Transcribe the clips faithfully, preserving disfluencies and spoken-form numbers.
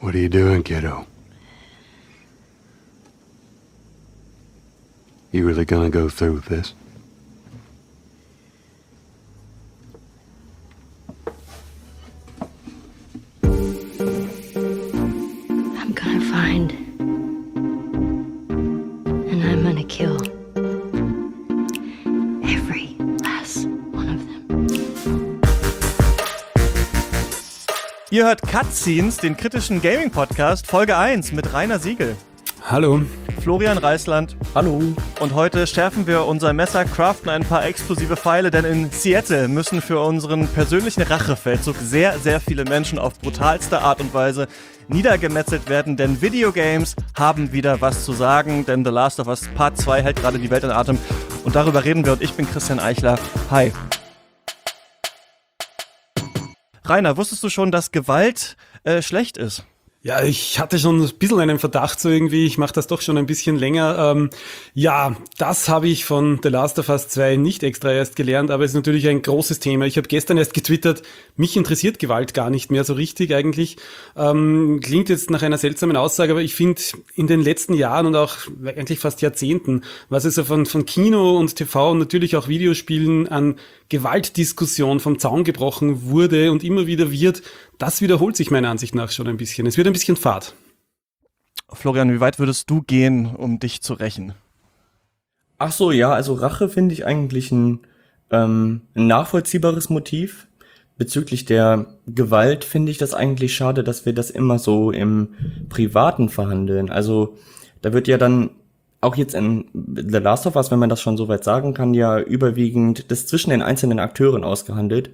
What are you doing, kiddo? You really gonna go through with this? I'm gonna find, and I'm gonna kill every last one of them. Ihr hört Cutscenes, den kritischen Gaming-Podcast, Folge eins mit Rainer Siegel. Hallo. Florian Reisland. Hallo. Und heute schärfen wir unser Messer, craften ein paar explosive Pfeile, denn in Seattle müssen für unseren persönlichen Rachefeldzug sehr, sehr viele Menschen auf brutalste Art und Weise niedergemetzelt werden, denn Videogames haben wieder was zu sagen, denn The Last of Us Part zwei hält gerade die Welt in Atem und darüber reden wir und ich bin Christian Eichler. Hi. Rainer, wusstest du schon, dass Gewalt äh, schlecht ist? Ja, ich hatte schon ein bisschen einen Verdacht so irgendwie, ich mache das doch schon ein bisschen länger. Ähm, ja, das habe ich von The Last of Us zwei nicht extra erst gelernt, aber es ist natürlich ein großes Thema. Ich habe gestern erst getwittert, mich interessiert Gewalt gar nicht mehr so richtig eigentlich. Ähm, klingt jetzt nach einer seltsamen Aussage, aber ich finde in den letzten Jahren und auch eigentlich fast Jahrzehnten, was es so von, von Kino und T V und natürlich auch Videospielen an Gewaltdiskussion vom Zaun gebrochen wurde und immer wieder wird, das wiederholt sich meiner Ansicht nach schon ein bisschen. Es wird ein bisschen fad. Florian, wie weit würdest du gehen, um dich zu rächen? Ach so, ja, also Rache finde ich eigentlich ein, ähm, ein nachvollziehbares Motiv. Bezüglich der Gewalt finde ich das eigentlich schade, dass wir das immer so im Privaten verhandeln. Also da wird ja dann auch jetzt in The Last of Us, wenn man das schon so weit sagen kann, ja überwiegend das zwischen den einzelnen Akteuren ausgehandelt.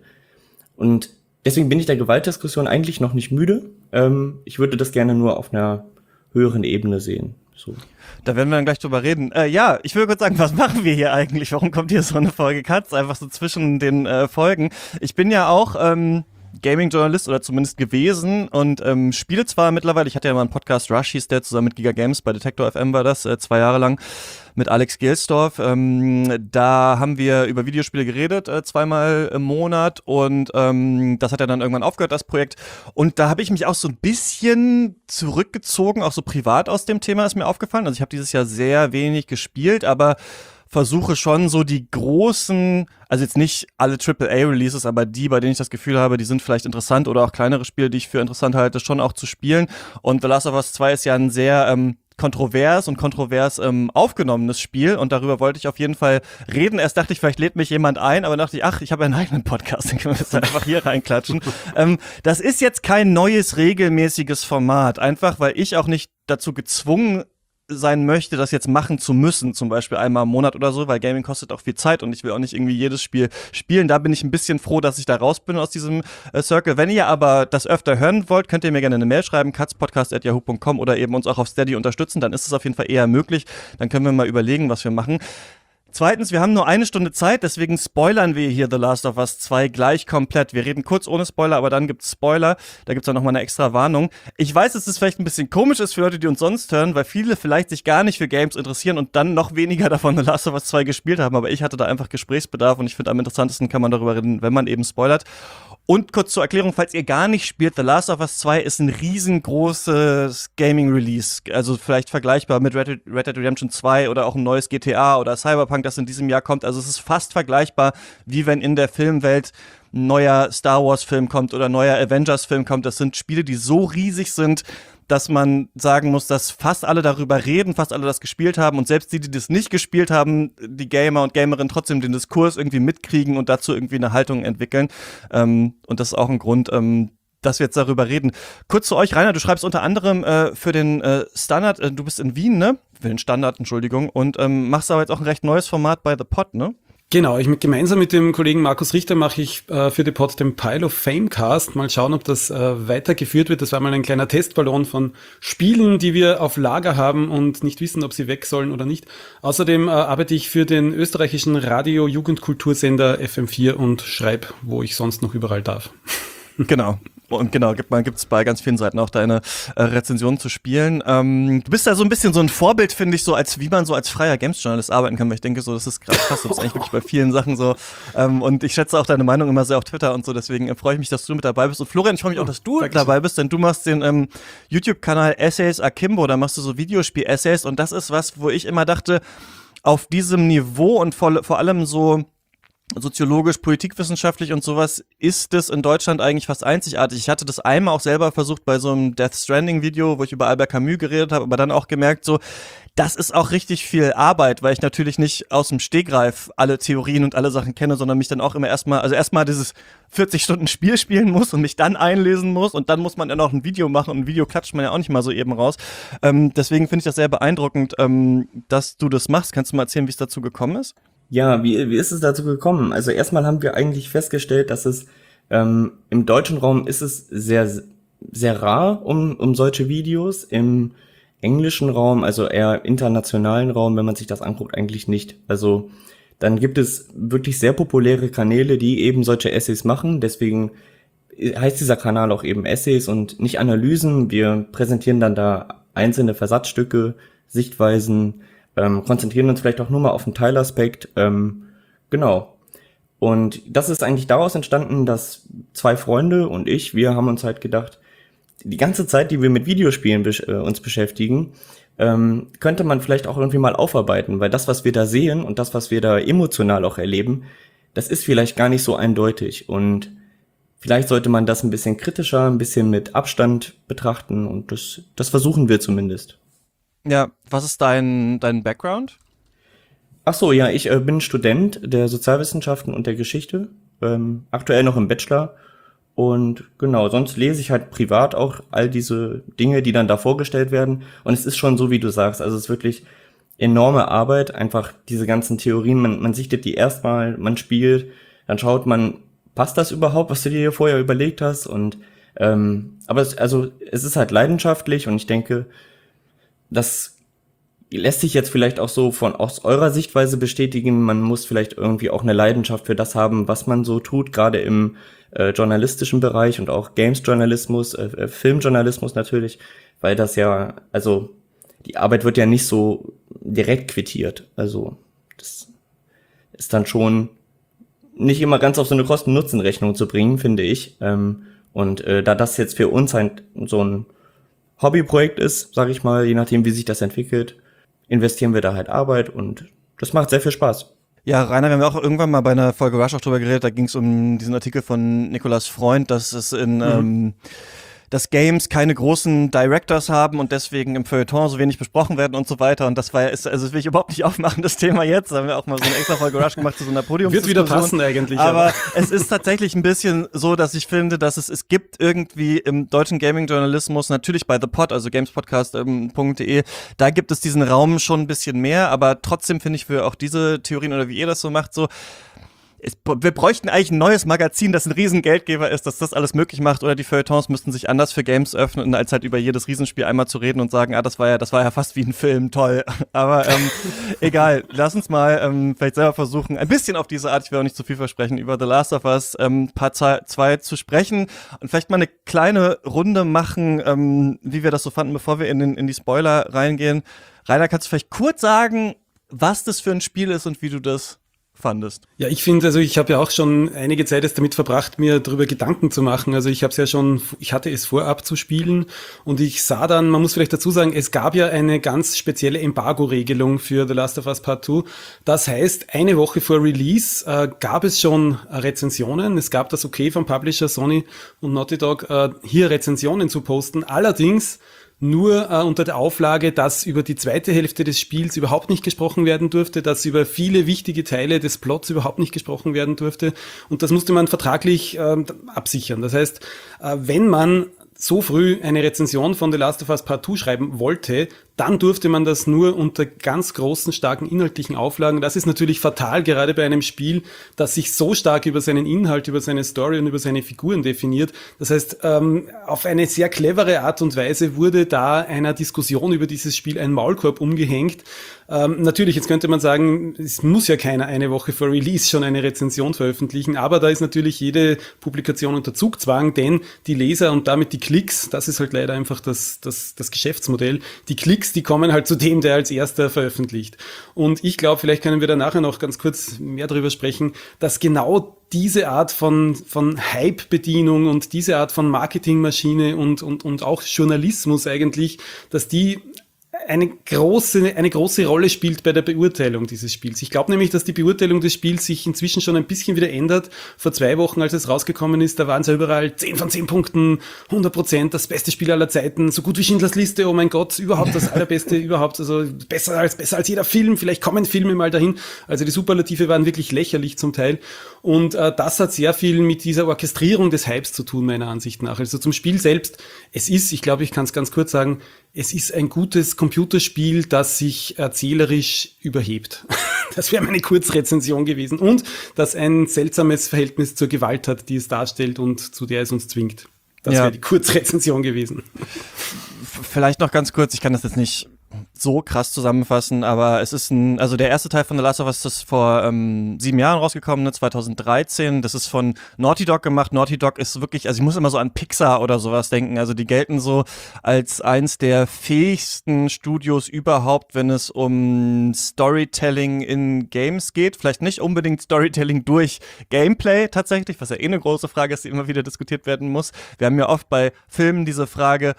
Und deswegen bin ich der Gewaltdiskussion eigentlich noch nicht müde. Ähm, ich würde das gerne nur auf einer höheren Ebene sehen. So. Da werden wir dann gleich drüber reden. Äh, ja, ich will kurz sagen, was machen wir hier eigentlich? Warum kommt hier so eine Folge Cuts? Einfach so zwischen den äh, Folgen. Ich bin ja auch ähm, Gaming-Journalist oder zumindest gewesen und ähm, spiele zwar mittlerweile, ich hatte ja mal einen Podcast, Rush hieß der, zusammen mit Giga Games, bei Detektor F M war das, äh, zwei Jahre lang, mit Alex Gelsdorf. Ähm, da haben wir über Videospiele geredet, äh, zweimal im Monat und ähm, das hat ja dann irgendwann aufgehört, das Projekt. Und da habe ich mich auch so ein bisschen zurückgezogen, auch so privat aus dem Thema ist mir aufgefallen. Also ich habe dieses Jahr sehr wenig gespielt, aber versuche schon so die großen, also jetzt nicht alle Triple A Releases, aber die, bei denen ich das Gefühl habe, die sind vielleicht interessant oder auch kleinere Spiele, die ich für interessant halte, schon auch zu spielen. Und The Last of Us zwei ist ja ein sehr ähm, kontrovers und kontrovers ähm, aufgenommenes Spiel und darüber wollte ich auf jeden Fall reden. Erst dachte ich, vielleicht lädt mich jemand ein, aber dachte ich, ach, ich habe einen eigenen Podcast, dann können wir das einfach hier reinklatschen. ähm, das ist jetzt kein neues, regelmäßiges Format, einfach weil ich auch nicht dazu gezwungen sein möchte, das jetzt machen zu müssen, zum Beispiel einmal im Monat oder so, weil Gaming kostet auch viel Zeit und ich will auch nicht irgendwie jedes Spiel spielen. Da bin ich ein bisschen froh, dass ich da raus bin aus diesem äh, Circle. Wenn ihr aber das öfter hören wollt, könnt ihr mir gerne eine Mail schreiben, katzpodcast at yahoo punkt com oder eben uns auch auf Steady unterstützen, dann ist es auf jeden Fall eher möglich. Dann können wir mal überlegen, was wir machen. Zweitens, wir haben nur eine Stunde Zeit, deswegen spoilern wir hier The Last of Us zwei gleich komplett. Wir reden kurz ohne Spoiler, aber dann gibt's Spoiler. Da gibt's dann nochmal eine extra Warnung. Ich weiß, dass es vielleicht ein bisschen komisch ist für Leute, die uns sonst hören, weil viele vielleicht sich gar nicht für Games interessieren und dann noch weniger davon The Last of Us zwei gespielt haben. Aber ich hatte da einfach Gesprächsbedarf und ich finde, am interessantesten kann man darüber reden, wenn man eben spoilert. Und kurz zur Erklärung, falls ihr gar nicht spielt, The Last of Us zwei ist ein riesengroßes Gaming-Release. Also vielleicht vergleichbar mit Red Dead Redemption zwei oder auch ein neues G T A oder Cyberpunk, das in diesem Jahr kommt. Also es ist fast vergleichbar, wie wenn in der Filmwelt ein neuer Star Wars-Film kommt oder ein neuer Avengers-Film kommt. Das sind Spiele, die so riesig sind, dass man sagen muss, dass fast alle darüber reden, fast alle das gespielt haben und selbst die, die das nicht gespielt haben, die Gamer und Gamerinnen trotzdem den Diskurs irgendwie mitkriegen und dazu irgendwie eine Haltung entwickeln. Ähm, und das ist auch ein Grund, ähm, dass wir jetzt darüber reden. Kurz zu euch, Rainer, du schreibst unter anderem äh, für den äh, Standard, äh, du bist in Wien, ne? Für den Standard, Entschuldigung, und ähm, machst aber jetzt auch ein recht neues Format bei The Pod, ne? Genau, ich mit, gemeinsam mit dem Kollegen Markus Richter mache ich äh, für The Pod den Pile of Fame Cast. Mal schauen, ob das äh, weitergeführt wird. Das war mal ein kleiner Testballon von Spielen, die wir auf Lager haben und nicht wissen, ob sie weg sollen oder nicht. Außerdem äh, arbeite ich für den österreichischen Radio-Jugendkultursender F M vier und schreibe, wo ich sonst noch überall darf. Genau. und genau, gibt man gibt's bei ganz vielen Seiten auch deine äh, Rezensionen zu spielen. Ähm, du bist da so ein bisschen so ein Vorbild, finde ich, so als wie man so als freier Games-Journalist arbeiten kann, weil ich denke so, das ist gerade krass, das ist eigentlich wirklich bei vielen Sachen so. Ähm, und ich schätze auch deine Meinung immer sehr auf Twitter und so, deswegen äh, freue ich mich, dass du mit dabei bist. Und Florian, ich freue mich auch, dass du Dankeschön. dabei bist, denn du machst den ähm, YouTube-Kanal Essays Akimbo, da machst du so Videospiel-Essays und das ist was, wo ich immer dachte, auf diesem Niveau und vor, vor allem so soziologisch, politikwissenschaftlich und sowas ist es in Deutschland eigentlich fast einzigartig. Ich hatte das einmal auch selber versucht bei so einem Death Stranding Video, wo ich über Albert Camus geredet habe, aber dann auch gemerkt so, das ist auch richtig viel Arbeit, weil ich natürlich nicht aus dem Stegreif alle Theorien und alle Sachen kenne, sondern mich dann auch immer erstmal, also erstmal dieses vierzig Stunden Spiel spielen muss und mich dann einlesen muss und dann muss man dann auch ein Video machen und ein Video klatscht man ja auch nicht mal so eben raus. Ähm, deswegen finde ich das sehr beeindruckend, ähm, dass du das machst. Kannst du mal erzählen, wie es dazu gekommen ist? Ja, wie, wie ist es dazu gekommen? Also erstmal haben wir eigentlich festgestellt, dass es ähm, im deutschen Raum ist es sehr, sehr rar um, um solche Videos. Im englischen Raum, also eher internationalen Raum, wenn man sich das anguckt, eigentlich nicht. Also dann gibt es wirklich sehr populäre Kanäle, die eben solche Essays machen. Deswegen heißt dieser Kanal auch eben Essays und nicht Analysen. Wir präsentieren dann da einzelne Versatzstücke, Sichtweisen, Ähm, konzentrieren uns vielleicht auch nur mal auf einen Teilaspekt, ähm, genau. Und das ist eigentlich daraus entstanden, dass zwei Freunde und ich, wir haben uns halt gedacht, die ganze Zeit, die wir mit Videospielen besch- äh, uns beschäftigen, ähm, könnte man vielleicht auch irgendwie mal aufarbeiten, weil das, was wir da sehen und das, was wir da emotional auch erleben, das ist vielleicht gar nicht so eindeutig und vielleicht sollte man das ein bisschen kritischer, ein bisschen mit Abstand betrachten und das, das versuchen wir zumindest. Ja, was ist dein, dein Background? Ach so, ja, ich äh, bin Student der Sozialwissenschaften und der Geschichte, ähm, aktuell noch im Bachelor und genau, sonst lese ich halt privat auch all diese Dinge, die dann da vorgestellt werden und es ist schon so, wie du sagst, also es ist wirklich enorme Arbeit, einfach diese ganzen Theorien, man, man sichtet die erstmal, man spielt, dann schaut man, passt das überhaupt, was du dir hier vorher überlegt hast und ähm, aber es, also es ist halt leidenschaftlich und ich denke, das lässt sich jetzt vielleicht auch so von aus eurer Sichtweise bestätigen. Man muss vielleicht irgendwie auch eine Leidenschaft für das haben, was man so tut, gerade im äh, journalistischen Bereich und auch Games-Journalismus, äh, äh, Filmjournalismus natürlich, weil das ja, also die Arbeit wird ja nicht so direkt quittiert. Also das ist dann schon nicht immer ganz auf so eine Kosten-Nutzen-Rechnung zu bringen, finde ich. Ähm, und äh, da das jetzt für uns halt so ein Hobbyprojekt ist, sage ich mal, je nachdem, wie sich das entwickelt, investieren wir da halt Arbeit und das macht sehr viel Spaß. Ja, Rainer, wir haben ja auch irgendwann mal bei einer Folge Rush auch drüber geredet, da ging es um diesen Artikel von Nikolaus Freund, dass es in, mhm. ähm, dass Games keine großen Directors haben und deswegen im Feuilleton so wenig besprochen werden und so weiter. Und das war ja, ist, also das will ich überhaupt nicht aufmachen, das Thema jetzt. Da haben wir auch mal so eine extra Folge Rush gemacht zu so einer Podiumsdiskussion. Wird wieder passen eigentlich. Aber, aber es ist tatsächlich ein bisschen so, dass ich finde, dass es, es gibt irgendwie im deutschen Gaming-Journalismus, natürlich bei The Pod, also gamespodcast punkt de, da gibt es diesen Raum schon ein bisschen mehr, aber trotzdem finde ich für auch diese Theorien oder wie ihr das so macht, so, Es, wir bräuchten eigentlich ein neues Magazin, das ein riesen Geldgeber ist, dass das alles möglich macht, oder die Feuilletons müssten sich anders für Games öffnen, als halt über jedes Riesenspiel einmal zu reden und sagen, ah, das war ja, das war ja fast wie ein Film, toll. Aber ähm, egal, lass uns mal ähm, vielleicht selber versuchen, ein bisschen auf diese Art, ich will auch nicht zu viel versprechen, über The Last of Us ähm, Part zwei zu sprechen und vielleicht mal eine kleine Runde machen, ähm, wie wir das so fanden, bevor wir in, den, in die Spoiler reingehen. Rainer, kannst du vielleicht kurz sagen, was das für ein Spiel ist und wie du das fandest? Ja, ich finde, also ich habe ja auch schon einige Zeit jetzt damit verbracht, mir darüber Gedanken zu machen. Also ich habe es ja schon, ich hatte es vorab zu spielen und ich sah dann, man muss vielleicht dazu sagen, es gab ja eine ganz spezielle Embargo-Regelung für The Last of Us Part zwei. Das heißt, eine Woche vor Release äh, gab es schon Rezensionen. Es gab das Okay vom Publisher Sony und Naughty Dog, äh, hier Rezensionen zu posten. Allerdings nur äh, unter der Auflage, dass über die zweite Hälfte des Spiels überhaupt nicht gesprochen werden durfte, dass über viele wichtige Teile des Plots überhaupt nicht gesprochen werden durfte. Und das musste man vertraglich äh, absichern. Das heißt, äh, wenn man so früh eine Rezension von The Last of Us Part zwei schreiben wollte, dann durfte man das nur unter ganz großen, starken inhaltlichen Auflagen. Das ist natürlich fatal, gerade bei einem Spiel, das sich so stark über seinen Inhalt, über seine Story und über seine Figuren definiert. Das heißt, ähm, auf eine sehr clevere Art und Weise wurde da einer Diskussion über dieses Spiel ein Maulkorb umgehängt. Ähm, natürlich, jetzt könnte man sagen, es muss ja keiner eine Woche vor Release schon eine Rezension veröffentlichen, aber da ist natürlich jede Publikation unter Zugzwang, denn die Leser und damit die Klicks, das ist halt leider einfach das, das, das Geschäftsmodell, die Klicks, die kommen halt zu dem, der als erster veröffentlicht. Und ich glaube, vielleicht können wir da nachher noch ganz kurz mehr darüber sprechen, dass genau diese Art von, von Hype-Bedienung und diese Art von Marketingmaschine und, und, und auch Journalismus eigentlich, dass die eine große, eine große Rolle spielt bei der Beurteilung dieses Spiels. Ich glaube nämlich, dass die Beurteilung des Spiels sich inzwischen schon ein bisschen wieder ändert. Vor zwei Wochen, als es rausgekommen ist, da waren es ja überall zehn von zehn Punkten, hundert Prozent, das beste Spiel aller Zeiten, so gut wie Schindlers Liste, oh mein Gott, überhaupt das allerbeste überhaupt, also besser als, besser als jeder Film, vielleicht kommen Filme mal dahin. Also die Superlative waren wirklich lächerlich zum Teil. Und äh, das hat sehr viel mit dieser Orchestrierung des Hypes zu tun, meiner Ansicht nach. Also zum Spiel selbst, es ist, ich glaube, ich kann es ganz kurz sagen, es ist ein gutes Computerspiel, das sich erzählerisch überhebt. Das wäre meine Kurzrezension gewesen. Und das ein seltsames Verhältnis zur Gewalt hat, die es darstellt und zu der es uns zwingt. Das Ja. wäre die Kurzrezension gewesen. Vielleicht noch ganz kurz, ich kann das jetzt nicht so krass zusammenfassen, aber es ist ein, also der erste Teil von The Last of Us ist vor ähm, sieben Jahren rausgekommen, ne, zwanzig dreizehn. Das ist von Naughty Dog gemacht. Naughty Dog ist wirklich, also ich muss immer so an Pixar oder sowas denken. Also die gelten so als eins der fähigsten Studios überhaupt, wenn es um Storytelling in Games geht. Vielleicht nicht unbedingt Storytelling durch Gameplay tatsächlich, was ja eh eine große Frage ist, die immer wieder diskutiert werden muss. Wir haben ja oft bei Filmen diese Frage,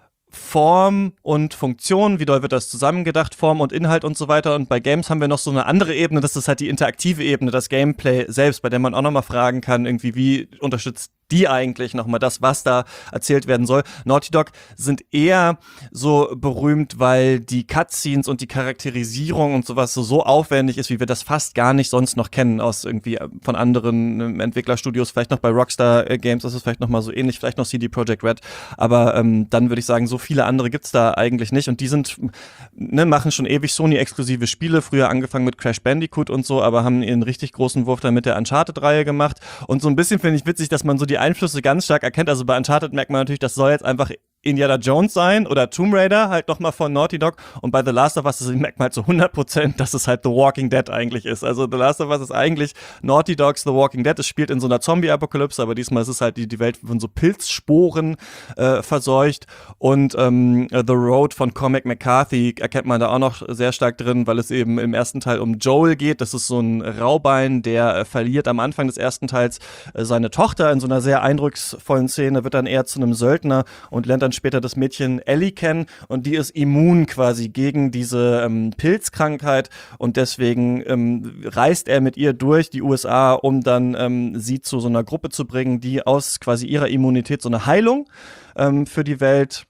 Form und Funktion, wie doll wird das zusammengedacht, Form und Inhalt und so weiter. Und bei Games haben wir noch so eine andere Ebene, das ist halt die interaktive Ebene, das Gameplay selbst, bei der man auch nochmal fragen kann, irgendwie, wie unterstützt die eigentlich nochmal das, was da erzählt werden soll. Naughty Dog sind eher so berühmt, weil die Cutscenes und die Charakterisierung und sowas so, so aufwendig ist, wie wir das fast gar nicht sonst noch kennen aus irgendwie von anderen ähm, Entwicklerstudios, vielleicht noch bei Rockstar äh, Games, das ist vielleicht nochmal so ähnlich, vielleicht noch C D Projekt Red, aber ähm, dann würde ich sagen, so viele andere gibt's da eigentlich nicht und die sind, ne, machen schon ewig Sony-exklusive Spiele, früher angefangen mit Crash Bandicoot und so, aber haben ihren richtig großen Wurf dann mit der Uncharted-Reihe gemacht und so ein bisschen finde ich witzig, dass man so die Einflüsse ganz stark erkennt, also bei Uncharted merkt man natürlich, das soll jetzt einfach Indiana Jones sein oder Tomb Raider, halt nochmal von Naughty Dog. Und bei The Last of Us merkt man halt zu hundert Prozent, dass es halt The Walking Dead eigentlich ist. Also The Last of Us ist eigentlich Naughty Dogs The Walking Dead. Es spielt in so einer Zombie-Apokalypse, aber diesmal ist es halt die, die Welt von so Pilzsporen äh, verseucht. Und ähm, The Road von Cormac McCarthy erkennt man da auch noch sehr stark drin, weil es eben im ersten Teil um Joel geht. Das ist so ein Raubein, der äh, verliert am Anfang des ersten Teils äh, seine Tochter in so einer sehr eindrucksvollen Szene, wird dann eher zu einem Söldner und lernt dann später das Mädchen Ellie kennen und die ist immun quasi gegen diese ähm, Pilzkrankheit und deswegen ähm, reist er mit ihr durch die U S A, um dann ähm, sie zu so einer Gruppe zu bringen, die aus quasi ihrer Immunität so eine Heilung ähm, für die Welt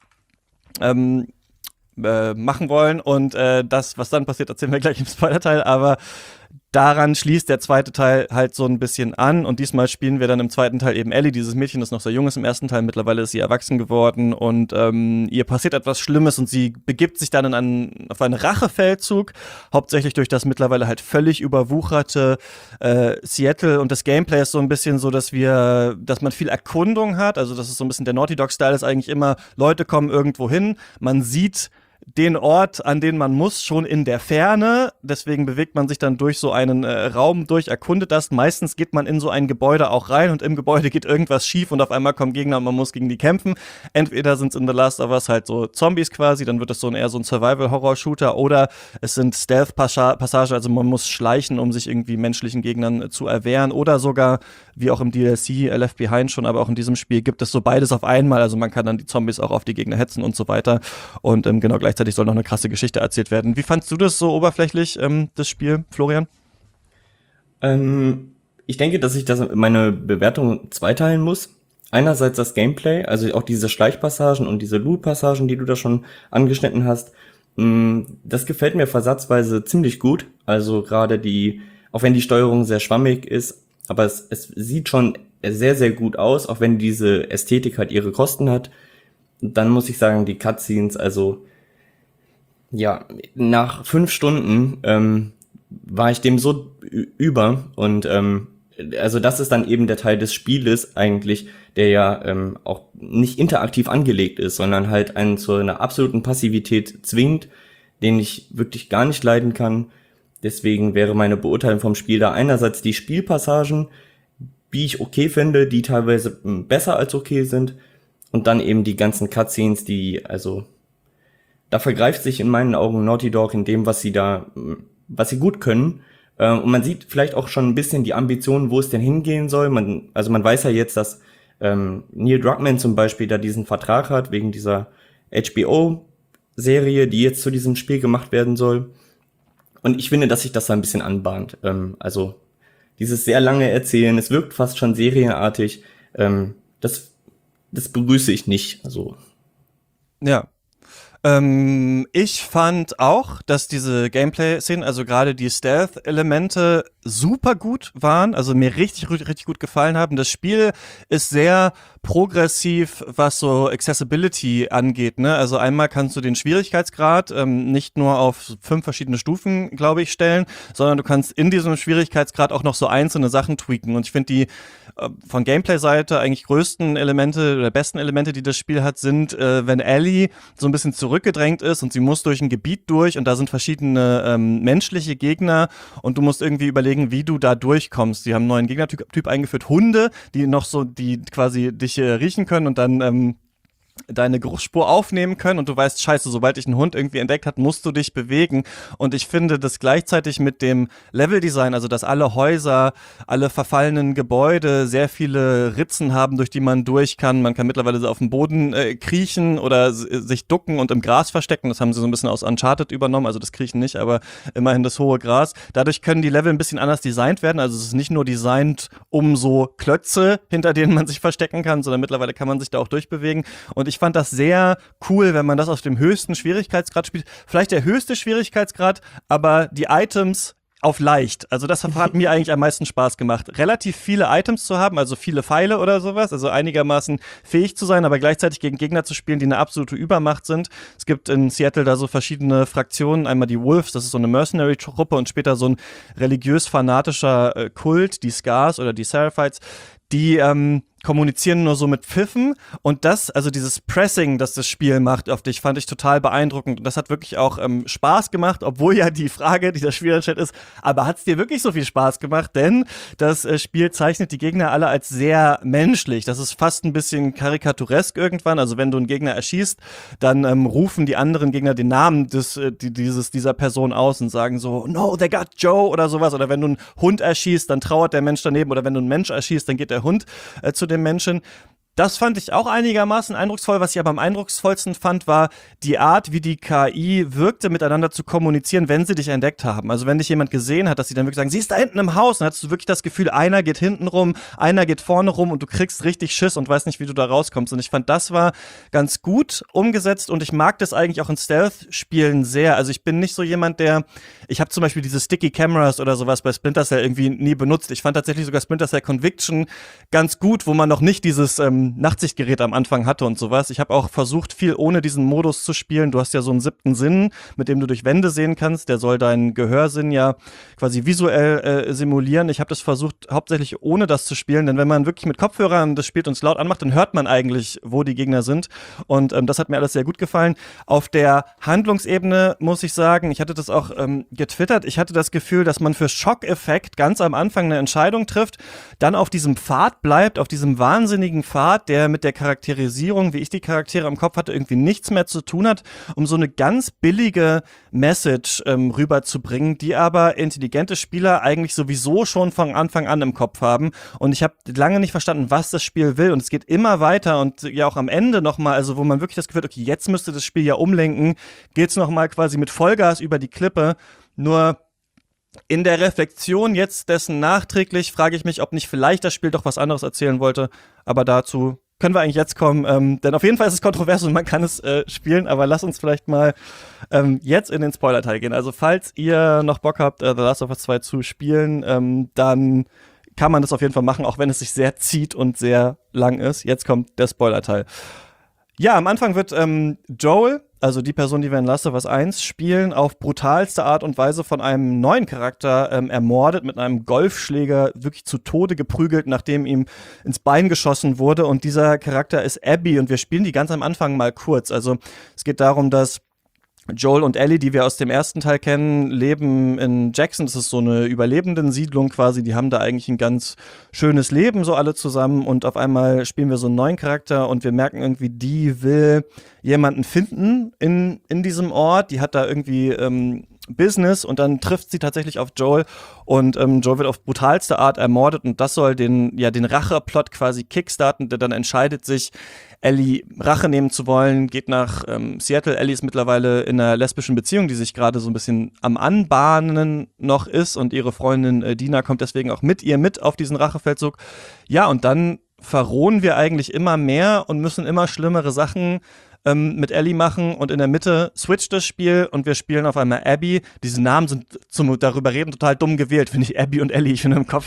ähm, äh, machen wollen und äh, das, was dann passiert, erzählen wir gleich im Spoiler-Teil, aber daran schließt der zweite Teil halt so ein bisschen an und diesmal spielen wir dann im zweiten Teil eben Ellie, dieses Mädchen, das noch sehr jung ist im ersten Teil, mittlerweile ist sie erwachsen geworden und ähm, ihr passiert etwas Schlimmes und sie begibt sich dann in einen, auf einen Rachefeldzug, hauptsächlich durch das mittlerweile halt völlig überwucherte äh, Seattle und das Gameplay ist so ein bisschen so, dass wir, dass man viel Erkundung hat, also das ist so ein bisschen der Naughty Dog-Style, ist eigentlich immer, Leute kommen irgendwo hin, man sieht den Ort, an den man muss, schon in der Ferne. Deswegen bewegt man sich dann durch so einen äh, Raum durch, erkundet das. Meistens geht man in so ein Gebäude auch rein und im Gebäude geht irgendwas schief und auf einmal kommen Gegner und man muss gegen die kämpfen. Entweder sind es in The Last of Us halt so Zombies quasi, dann wird es so ein, eher so ein Survival-Horror-Shooter oder es sind Stealth-Passagen, also man muss schleichen, um sich irgendwie menschlichen Gegnern äh, zu erwehren oder sogar, wie auch im D L C äh, Left Behind schon, aber auch in diesem Spiel gibt es so beides auf einmal. Also man kann dann die Zombies auch auf die Gegner hetzen und so weiter und ähm, genau gleich Gleichzeitig soll noch eine krasse Geschichte erzählt werden. Wie fandst du das so oberflächlich, ähm, das Spiel, Florian? Ähm, ich denke, dass ich das meine Bewertung zweiteilen muss. Einerseits das Gameplay, also auch diese Schleichpassagen und diese Loot-Passagen, die du da schon angeschnitten hast. Das gefällt mir versatzweise ziemlich gut. Also gerade die, auch wenn die Steuerung sehr schwammig ist, aber es, es sieht schon sehr, sehr gut aus, auch wenn diese Ästhetik halt ihre Kosten hat. Dann muss ich sagen, die Cutscenes, also Ja, nach fünf Stunden ähm, war ich dem so ü- über und ähm, also das ist dann eben der Teil des Spieles eigentlich, der ja ähm, auch nicht interaktiv angelegt ist, sondern halt einen zu einer absoluten Passivität zwingt, den ich wirklich gar nicht leiden kann. Deswegen wäre meine Beurteilung vom Spiel da einerseits die Spielpassagen, die ich okay finde, die teilweise m, besser als okay sind, und dann eben die ganzen Cutscenes, die, also da vergreift sich in meinen Augen Naughty Dog in dem, was sie da, m, was sie gut können. Ähm, und man sieht vielleicht auch schon ein bisschen die Ambitionen, wo es denn hingehen soll. Man, also man weiß ja jetzt, dass ähm, Neil Druckmann zum Beispiel da diesen Vertrag hat, wegen dieser H B O-Serie, die jetzt zu diesem Spiel gemacht werden soll. Und ich finde, dass sich das da ein bisschen anbahnt. Ähm, also dieses sehr lange Erzählen, es wirkt fast schon serienartig. Ähm, das, das begrüße ich nicht. Also Ja. Ähm, ich fand auch, dass diese Gameplay-Szenen, also gerade die Stealth-Elemente, super gut waren, also mir richtig, richtig gut gefallen haben. Das Spiel ist sehr progressiv, was so Accessibility angeht, ne? Also einmal kannst du den Schwierigkeitsgrad ähm, nicht nur auf fünf verschiedene Stufen, glaube ich, stellen, sondern du kannst in diesem Schwierigkeitsgrad auch noch so einzelne Sachen tweaken. Und ich finde, die äh, von Gameplay-Seite eigentlich größten Elemente oder besten Elemente, die das Spiel hat, sind, äh, wenn Ellie so ein bisschen zurückgedrängt ist und sie muss durch ein Gebiet durch und da sind verschiedene ähm, menschliche Gegner und du musst irgendwie überlegen, wie du da durchkommst. Die haben einen neuen Gegnertyp Typ eingeführt, Hunde, die noch so, die quasi dich äh, riechen können und dann ähm, deine Geruchsspur aufnehmen können und du weißt, scheiße, sobald ich einen Hund irgendwie entdeckt hat, musst du dich bewegen. Und ich finde, dass gleichzeitig mit dem Leveldesign, also dass alle Häuser, alle verfallenen Gebäude sehr viele Ritzen haben, durch die man durch kann. Man kann mittlerweile so auf dem Boden äh, kriechen oder s- sich ducken und im Gras verstecken. Das haben sie so ein bisschen aus Uncharted übernommen, also das Kriechen nicht, aber immerhin das hohe Gras. Dadurch können die Level ein bisschen anders designt werden. Also es ist nicht nur designt um so Klötze, hinter denen man sich verstecken kann, sondern mittlerweile kann man sich da auch durchbewegen. Und ich fand das sehr cool, wenn man das auf dem höchsten Schwierigkeitsgrad spielt. Vielleicht der höchste Schwierigkeitsgrad, aber die Items auf leicht. Also das hat mir eigentlich am meisten Spaß gemacht. Relativ viele Items zu haben, also viele Pfeile oder sowas, also einigermaßen fähig zu sein, aber gleichzeitig gegen Gegner zu spielen, die eine absolute Übermacht sind. Es gibt in Seattle da so verschiedene Fraktionen. Einmal die Wolves, das ist so eine Mercenary-Truppe, und später so ein religiös-fanatischer äh, Kult, die Scars oder die Seraphites, die ähm, kommunizieren nur so mit Pfiffen, und das, also dieses Pressing, das das Spiel macht auf dich, fand ich total beeindruckend, und das hat wirklich auch ähm, Spaß gemacht, obwohl ja die Frage, die das Spiel stellt, ist, aber hat es dir wirklich so viel Spaß gemacht? Denn das äh, Spiel zeichnet die Gegner alle als sehr menschlich. Das ist fast ein bisschen karikaturesk irgendwann, also wenn du einen Gegner erschießt, dann ähm, rufen die anderen Gegner den Namen des, äh, die, dieses, dieser Person aus und sagen so, no, they got Joe oder sowas, oder wenn du einen Hund erschießt, dann trauert der Mensch daneben, oder wenn du einen Mensch erschießt, dann geht der Hund äh, zu dem Menschen. Das fand ich auch einigermaßen eindrucksvoll. Was ich aber am eindrucksvollsten fand, war die Art, wie die K I wirkte, miteinander zu kommunizieren, wenn sie dich entdeckt haben. Also wenn dich jemand gesehen hat, dass sie dann wirklich sagen, sie ist da hinten im Haus, dann hattest du wirklich das Gefühl, einer geht hinten rum, einer geht vorne rum, und du kriegst richtig Schiss und weißt nicht, wie du da rauskommst. Und ich fand, das war ganz gut umgesetzt, und ich mag das eigentlich auch in Stealth-Spielen sehr. Also ich bin nicht so jemand, der, ich habe zum Beispiel diese Sticky Cameras oder sowas bei Splinter Cell irgendwie nie benutzt. Ich fand tatsächlich sogar Splinter Cell Conviction ganz gut, wo man noch nicht dieses ähm, Nachtsichtgerät am Anfang hatte und sowas. Ich habe auch versucht, viel ohne diesen Modus zu spielen. Du hast ja so einen siebten Sinn, mit dem du durch Wände sehen kannst. Der soll deinen Gehörsinn ja quasi visuell äh, simulieren. Ich habe das versucht, hauptsächlich ohne das zu spielen, denn wenn man wirklich mit Kopfhörern das spielt und es laut anmacht, dann hört man eigentlich, wo die Gegner sind. Und ähm, das hat mir alles sehr gut gefallen. Auf der Handlungsebene muss ich sagen, ich hatte das auch ähm, getwittert, ich hatte das Gefühl, dass man für Schockeffekt ganz am Anfang eine Entscheidung trifft, dann auf diesem Pfad bleibt, auf diesem wahnsinnigen Pfad, der mit der Charakterisierung, wie ich die Charaktere im Kopf hatte, irgendwie nichts mehr zu tun hat, um so eine ganz billige Message ähm, rüberzubringen, die aber intelligente Spieler eigentlich sowieso schon von Anfang an im Kopf haben. Und ich habe lange nicht verstanden, was das Spiel will. Und es geht immer weiter, und ja auch am Ende nochmal, also wo man wirklich das Gefühl hat, okay, jetzt müsste das Spiel ja umlenken, geht's nochmal quasi mit Vollgas über die Klippe. Nur in der Reflexion jetzt dessen nachträglich frage ich mich, ob nicht vielleicht das Spiel doch was anderes erzählen wollte. Aber dazu können wir eigentlich jetzt kommen, ähm, denn auf jeden Fall ist es kontrovers und man kann es äh, spielen, aber lass uns vielleicht mal ähm, jetzt in den Spoiler-Teil gehen. Also falls ihr noch Bock habt, äh, The Last of Us zwei zu spielen, ähm, dann kann man das auf jeden Fall machen, auch wenn es sich sehr zieht und sehr lang ist. Jetzt kommt der Spoiler-Teil. Ja, am Anfang wird ähm, Joel also die Person, die wir in Last of Us eins spielen, auf brutalste Art und Weise von einem neuen Charakter ähm, ermordet, mit einem Golfschläger wirklich zu Tode geprügelt, nachdem ihm ins Bein geschossen wurde. Und dieser Charakter ist Abby und wir spielen die ganz am Anfang mal kurz. Also es geht darum, dass Joel und Ellie, die wir aus dem ersten Teil kennen, leben in Jackson. Das ist so eine Überlebendensiedlung quasi. Die haben da eigentlich ein ganz schönes Leben, so alle zusammen. Und auf einmal spielen wir so einen neuen Charakter und wir merken irgendwie, die will jemanden finden in, in diesem Ort. Die hat da irgendwie ähm, Business und dann trifft sie tatsächlich auf Joel und ähm, Joel wird auf brutalste Art ermordet und das soll den, ja, den Racheplot quasi kickstarten, der dann entscheidet sich, Ellie Rache nehmen zu wollen, geht nach ähm, Seattle. Ellie ist mittlerweile in einer lesbischen Beziehung, die sich gerade so ein bisschen am Anbahnen noch ist und ihre Freundin äh, Dina kommt deswegen auch mit ihr mit auf diesen Rachefeldzug. Ja, und dann verrohen wir eigentlich immer mehr und müssen immer schlimmere Sachen ähm, mit Ellie machen und in der Mitte switcht das Spiel und wir spielen auf einmal Abby. Diese Namen sind zum darüber reden total dumm gewählt, finde ich. Abby und Ellie, ich finde im Kopf,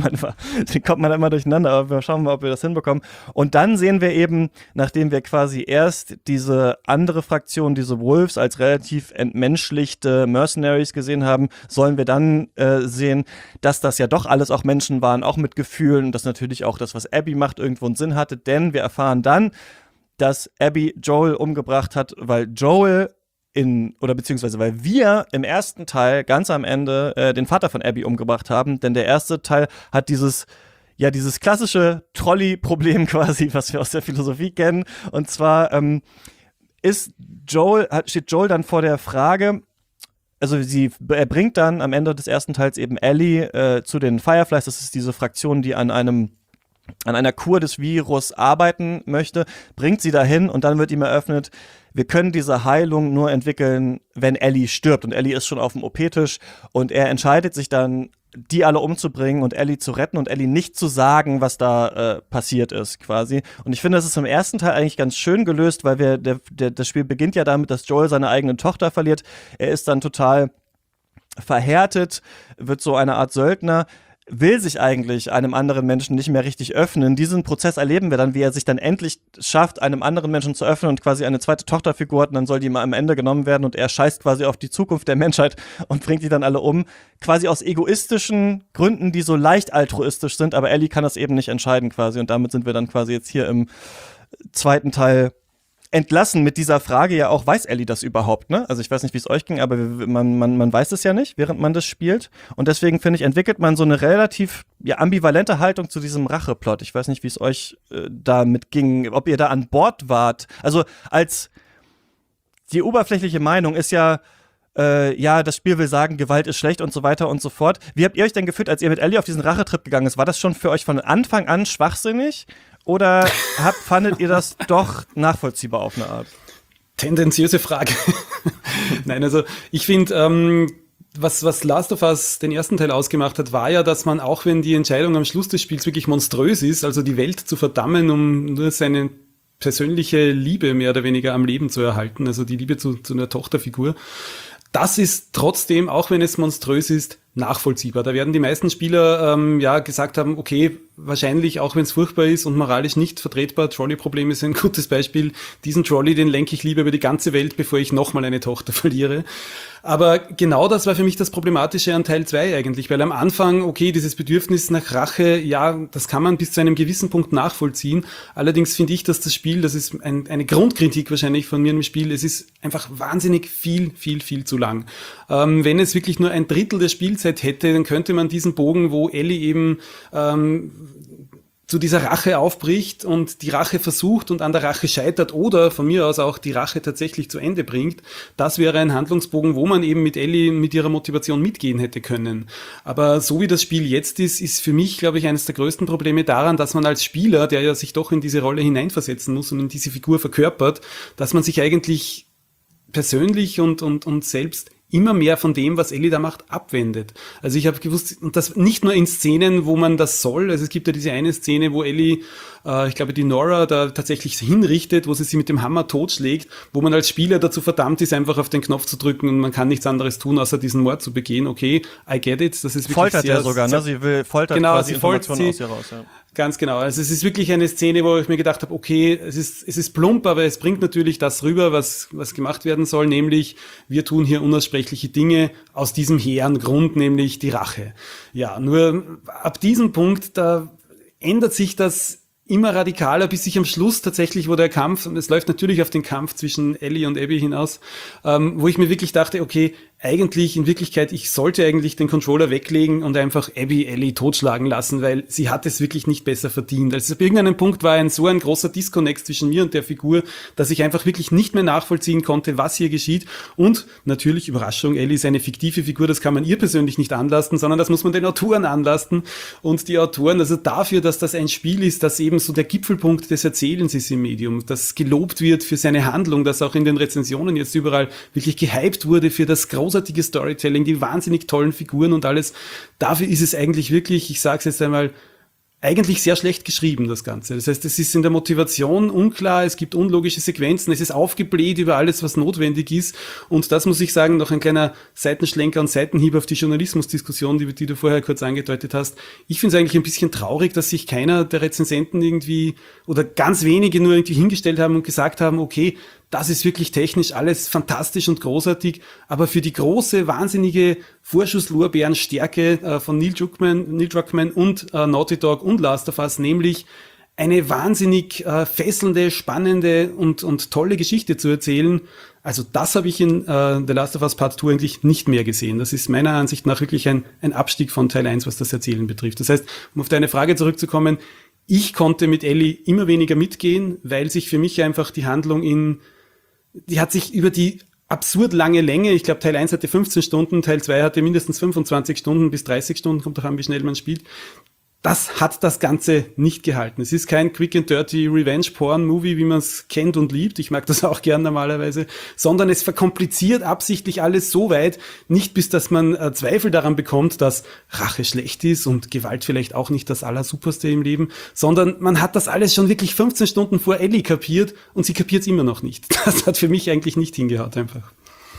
den kommt man immer durcheinander, aber wir schauen mal, ob wir das hinbekommen. Und dann sehen wir eben, nachdem wir quasi erst diese andere Fraktion, diese Wolves, als relativ entmenschlichte Mercenaries gesehen haben, sollen wir dann äh, sehen, dass das ja doch alles auch Menschen waren, auch mit Gefühlen und dass natürlich auch das, was Abby macht, irgendwo einen Sinn hatte, denn wir erfahren dann, dass Abby Joel umgebracht hat, weil Joel in, oder beziehungsweise weil wir im ersten Teil ganz am Ende äh, den Vater von Abby umgebracht haben, denn der erste Teil hat dieses, ja, dieses klassische Trolley-Problem quasi, was wir aus der Philosophie kennen, und zwar ähm, ist Joel, hat, steht Joel dann vor der Frage, also sie, er bringt dann am Ende des ersten Teils eben Ellie äh, zu den Fireflies, das ist diese Fraktion, die an einem an einer Kur des Virus arbeiten möchte, bringt sie dahin und dann wird ihm eröffnet, wir können diese Heilung nur entwickeln, wenn Ellie stirbt. Und Ellie ist schon auf dem O P-Tisch und er entscheidet sich dann, die alle umzubringen und Ellie zu retten und Ellie nicht zu sagen, was da äh, passiert ist quasi. Und ich finde, das ist im ersten Teil eigentlich ganz schön gelöst, weil wir der, der, das Spiel beginnt ja damit, dass Joel seine eigene Tochter verliert. Er ist dann total verhärtet, wird so eine Art Söldner, will sich eigentlich einem anderen Menschen nicht mehr richtig öffnen. Diesen Prozess erleben wir dann, wie er sich dann endlich schafft, einem anderen Menschen zu öffnen und quasi eine zweite Tochterfigur hat und dann soll die mal am Ende genommen werden und er scheißt quasi auf die Zukunft der Menschheit und bringt die dann alle um. Quasi aus egoistischen Gründen, die so leicht altruistisch sind, aber Ellie kann das eben nicht entscheiden quasi und damit sind wir dann quasi jetzt hier im zweiten Teil entlassen mit dieser Frage ja auch, weiß Ellie das überhaupt, ne? Also ich weiß nicht, wie es euch ging, aber man, man, man weiß es ja nicht, während man das spielt. Und deswegen, finde ich, entwickelt man so eine relativ ja, ambivalente Haltung zu diesem Racheplot. Ich weiß nicht, wie es euch äh, damit ging, ob ihr da an Bord wart. Also als die oberflächliche Meinung ist ja, äh, ja, das Spiel will sagen, Gewalt ist schlecht und so weiter und so fort. Wie habt ihr euch denn gefühlt, als ihr mit Ellie auf diesen Rachetrip gegangen ist? War das schon für euch von Anfang an schwachsinnig? Oder habt, fandet ihr das doch nachvollziehbar auf eine Art? Tendenziöse Frage. Nein, also ich finde, ähm, was, was Last of Us den ersten Teil ausgemacht hat, war ja, dass man, auch wenn die Entscheidung am Schluss des Spiels wirklich monströs ist, also die Welt zu verdammen, um nur seine persönliche Liebe mehr oder weniger am Leben zu erhalten, also die Liebe zu, zu einer Tochterfigur, das ist trotzdem, auch wenn es monströs ist, nachvollziehbar. Da werden die meisten Spieler ähm, ja gesagt haben, okay, wahrscheinlich, auch wenn es furchtbar ist und moralisch nicht vertretbar, Trolley-Problem ist ein gutes Beispiel, diesen Trolley, den lenke ich lieber über die ganze Welt, bevor ich nochmal eine Tochter verliere. Aber genau das war für mich das Problematische an Teil zwei eigentlich, weil am Anfang, okay, dieses Bedürfnis nach Rache, ja, das kann man bis zu einem gewissen Punkt nachvollziehen. Allerdings finde ich, dass das Spiel, das ist ein, eine Grundkritik wahrscheinlich von mir im Spiel, es ist einfach wahnsinnig viel, viel, viel zu lang. Ähm, wenn es wirklich nur ein Drittel der Spielzeit hätte, dann könnte man diesen Bogen, wo Ellie eben ähm, zu dieser Rache aufbricht und die Rache versucht und an der Rache scheitert oder von mir aus auch die Rache tatsächlich zu Ende bringt, das wäre ein Handlungsbogen, wo man eben mit Ellie mit ihrer Motivation mitgehen hätte können. Aber so wie das Spiel jetzt ist, ist für mich, glaube ich, eines der größten Probleme daran, dass man als Spieler, der ja sich doch in diese Rolle hineinversetzen muss und in diese Figur verkörpert, dass man sich eigentlich persönlich und, und, und selbst immer mehr von dem, was Ellie da macht, abwendet. Also ich habe gewusst, und das nicht nur in Szenen, wo man das soll, also es gibt ja diese eine Szene, wo Ellie, äh, ich glaube die Nora da tatsächlich hinrichtet, wo sie sie mit dem Hammer totschlägt, wo man als Spieler dazu verdammt ist, einfach auf den Knopf zu drücken und man kann nichts anderes tun, außer diesen Mord zu begehen. Okay, I get it, das ist wirklich foltert sehr... ja sogar, ne? Sie will foltert genau, quasi sie foltert Informationen sie, aus ihr raus, ja. Ganz genau. Also es ist wirklich eine Szene, wo ich mir gedacht habe, okay, es ist, es ist plump, aber es bringt natürlich das rüber, was, was gemacht werden soll, nämlich wir tun hier unaussprechliche Dinge aus diesem hehren Grund, nämlich die Rache. Ja, nur ab diesem Punkt, da ändert sich das immer radikaler, bis sich am Schluss tatsächlich, wo der Kampf, und es läuft natürlich auf den Kampf zwischen Ellie und Abby hinaus, ähm, wo ich mir wirklich dachte, okay, eigentlich, in Wirklichkeit, ich sollte eigentlich den Controller weglegen und einfach Abby Ellie totschlagen lassen, weil sie hat es wirklich nicht besser verdient. Also ab irgendeinem Punkt war ein so ein großer Disconnect zwischen mir und der Figur, dass ich einfach wirklich nicht mehr nachvollziehen konnte, was hier geschieht. Und natürlich, Überraschung, Ellie ist eine fiktive Figur, das kann man ihr persönlich nicht anlasten, sondern das muss man den Autoren anlasten. Und die Autoren, also dafür, dass das ein Spiel ist, das eben so der Gipfelpunkt des Erzählens ist im Medium, das gelobt wird für seine Handlung, das auch in den Rezensionen jetzt überall wirklich gehypt wurde für das große großartige Storytelling, die wahnsinnig tollen Figuren und alles. Dafür ist es eigentlich wirklich, ich sage es jetzt einmal, eigentlich sehr schlecht geschrieben, das Ganze. Das heißt, es ist in der Motivation unklar, es gibt unlogische Sequenzen, es ist aufgebläht über alles, was notwendig ist. Und das muss ich sagen, noch ein kleiner Seitenschlenker und Seitenhieb auf die Journalismusdiskussion, die, die du vorher kurz angedeutet hast. Ich finde es eigentlich ein bisschen traurig, dass sich keiner der Rezensenten irgendwie oder ganz wenige nur irgendwie hingestellt haben und gesagt haben, okay, das ist wirklich technisch alles fantastisch und großartig, aber für die große, wahnsinnige Vorschusslorbeerenstärke äh, von Neil Druckmann, Neil Druckmann und äh, Naughty Dog und Last of Us, nämlich eine wahnsinnig äh, fesselnde, spannende und, und tolle Geschichte zu erzählen. Also das habe ich in äh, The Last of Us Part zwei eigentlich nicht mehr gesehen. Das ist meiner Ansicht nach wirklich ein, ein Abstieg von Teil eins, was das Erzählen betrifft. Das heißt, um auf deine Frage zurückzukommen, ich konnte mit Ellie immer weniger mitgehen, weil sich für mich einfach die Handlung in die hat sich über die absurd lange Länge, ich glaube Teil eins hatte fünfzehn Stunden, Teil zwei hatte mindestens fünfundzwanzig Stunden bis dreißig Stunden, kommt doch an, wie schnell man spielt. Das hat das Ganze nicht gehalten. Es ist kein Quick and Dirty Revenge-Porn-Movie, wie man es kennt und liebt. Ich mag das auch gern normalerweise. Sondern es verkompliziert absichtlich alles so weit, nicht bis, dass man äh, Zweifel daran bekommt, dass Rache schlecht ist und Gewalt vielleicht auch nicht das Allersuperste im Leben, sondern man hat das alles schon wirklich fünfzehn Stunden vor Ellie kapiert und sie kapiert es immer noch nicht. Das hat für mich eigentlich nicht hingehaut einfach.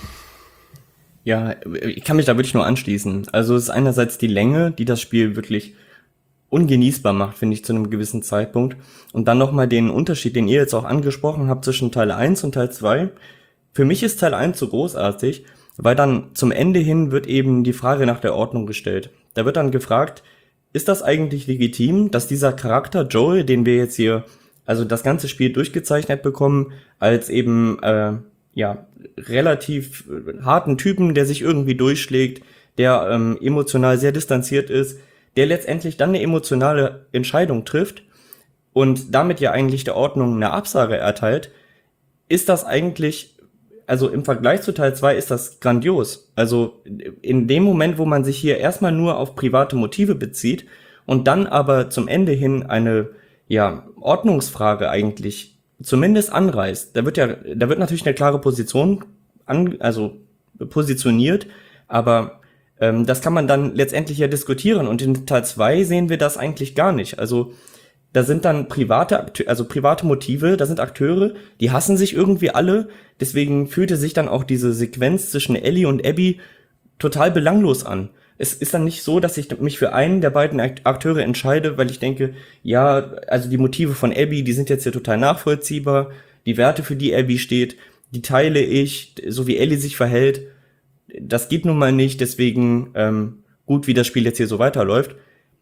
Ja, ich kann mich da wirklich nur anschließen. Also es ist einerseits die Länge, die das Spiel wirklich ungenießbar macht, finde ich, zu einem gewissen Zeitpunkt. Und dann nochmal den Unterschied, den ihr jetzt auch angesprochen habt zwischen Teil eins und Teil zwei. Für mich ist Teil eins so großartig, weil dann zum Ende hin wird eben die Frage nach der Ordnung gestellt. Da wird dann gefragt, ist das eigentlich legitim, dass dieser Charakter Joel, den wir jetzt hier, also das ganze Spiel durchgezeichnet bekommen, als eben, äh, ja, relativ harten Typen, der sich irgendwie durchschlägt, der ähm, emotional sehr distanziert ist, der letztendlich dann eine emotionale Entscheidung trifft und damit ja eigentlich der Ordnung eine Absage erteilt, ist das eigentlich, also im Vergleich zu Teil zwei ist das grandios. Also in dem Moment, wo man sich hier erstmal nur auf private Motive bezieht und dann aber zum Ende hin eine, ja, Ordnungsfrage eigentlich zumindest anreißt, da wird ja, da wird natürlich eine klare Position an, also positioniert, aber Ähm, das kann man dann letztendlich ja diskutieren und in Teil zwei sehen wir das eigentlich gar nicht. Also da sind dann private Akteure, also private Motive, da sind Akteure, die hassen sich irgendwie alle, deswegen fühlte sich dann auch diese Sequenz zwischen Ellie und Abby total belanglos an. Es ist dann nicht so, dass ich mich für einen der beiden Akteure entscheide, weil ich denke, ja, also die Motive von Abby, die sind jetzt hier total nachvollziehbar, die Werte, für die Abby steht, die teile ich, so wie Ellie sich verhält. Das geht nun mal nicht, deswegen ähm, gut, wie das Spiel jetzt hier so weiterläuft.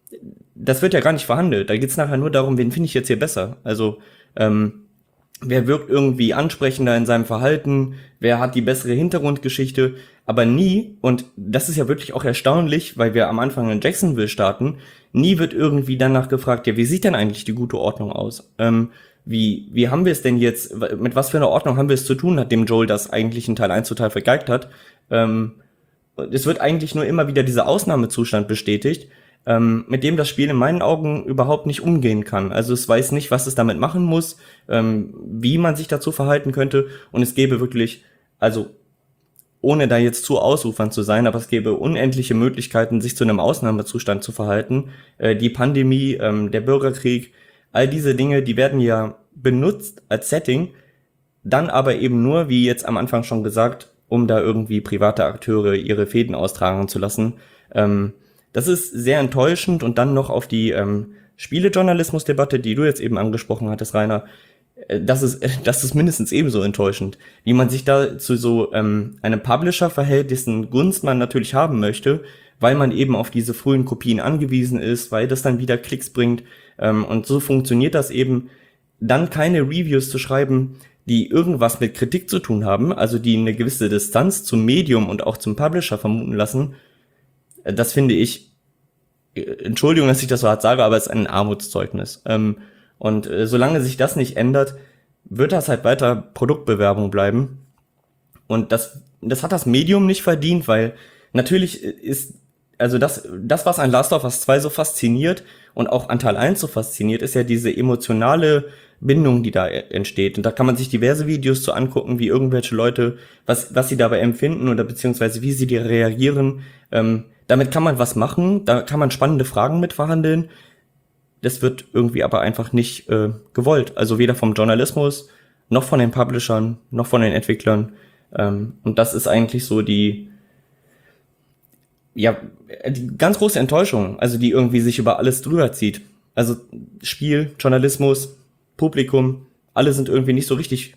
Das wird ja gar nicht verhandelt. Da geht's nachher nur darum, wen finde ich jetzt hier besser. Also ähm, wer wirkt irgendwie ansprechender in seinem Verhalten, wer hat die bessere Hintergrundgeschichte, aber nie, und das ist ja wirklich auch erstaunlich, weil wir am Anfang in Jacksonville starten, nie wird irgendwie danach gefragt, ja, wie sieht denn eigentlich die gute Ordnung aus? Ähm, wie wie haben wir es denn jetzt, mit was für einer Ordnung haben wir es zu tun, nachdem Joel das eigentlich in Teil eins total vergeigt hat? Ähm, es wird eigentlich nur immer wieder dieser Ausnahmezustand bestätigt, ähm, mit dem das Spiel in meinen Augen überhaupt nicht umgehen kann. Also es weiß nicht, was es damit machen muss, ähm, wie man sich dazu verhalten könnte, und es gäbe wirklich, also ohne da jetzt zu ausufernd zu sein, aber es gäbe unendliche Möglichkeiten, sich zu einem Ausnahmezustand zu verhalten. Äh, die Pandemie, ähm, der Bürgerkrieg, all diese Dinge, die werden ja benutzt als Setting, dann aber eben nur, wie jetzt am Anfang schon gesagt, um da irgendwie private Akteure ihre Fäden austragen zu lassen. Ähm, das ist sehr enttäuschend, und dann noch auf die ähm, Spielejournalismusdebatte, die du jetzt eben angesprochen hattest, Rainer, das ist, das ist mindestens ebenso enttäuschend. Wie man sich da zu so ähm, einem Publisher verhält, dessen Gunst man natürlich haben möchte, weil man eben auf diese frühen Kopien angewiesen ist, weil das dann wieder Klicks bringt. Ähm, und so funktioniert das eben, dann keine Reviews zu schreiben, die irgendwas mit Kritik zu tun haben, also die eine gewisse Distanz zum Medium und auch zum Publisher vermuten lassen. Das finde ich, Entschuldigung, dass ich das so hart sage, aber es ist ein Armutszeugnis. Ähm, Und äh, solange sich das nicht ändert, wird das halt weiter Produktbewerbung bleiben. Und das, das hat das Medium nicht verdient, weil natürlich ist, also das, das, was an Last of Us zwei so fasziniert und auch an Teil eins so fasziniert, ist ja diese emotionale Bindung, die da entsteht. Und da kann man sich diverse Videos zu angucken, wie irgendwelche Leute, was, was sie dabei empfinden oder beziehungsweise wie sie die reagieren. Ähm, damit kann man was machen, da kann man spannende Fragen mit verhandeln. Das wird irgendwie aber einfach nicht äh, gewollt. Also weder vom Journalismus, noch von den Publishern, noch von den Entwicklern. Ähm, und das ist eigentlich so die, ja, die ganz große Enttäuschung, also die irgendwie sich über alles drüber zieht. Also Spiel, Journalismus, Publikum, alle sind irgendwie nicht so richtig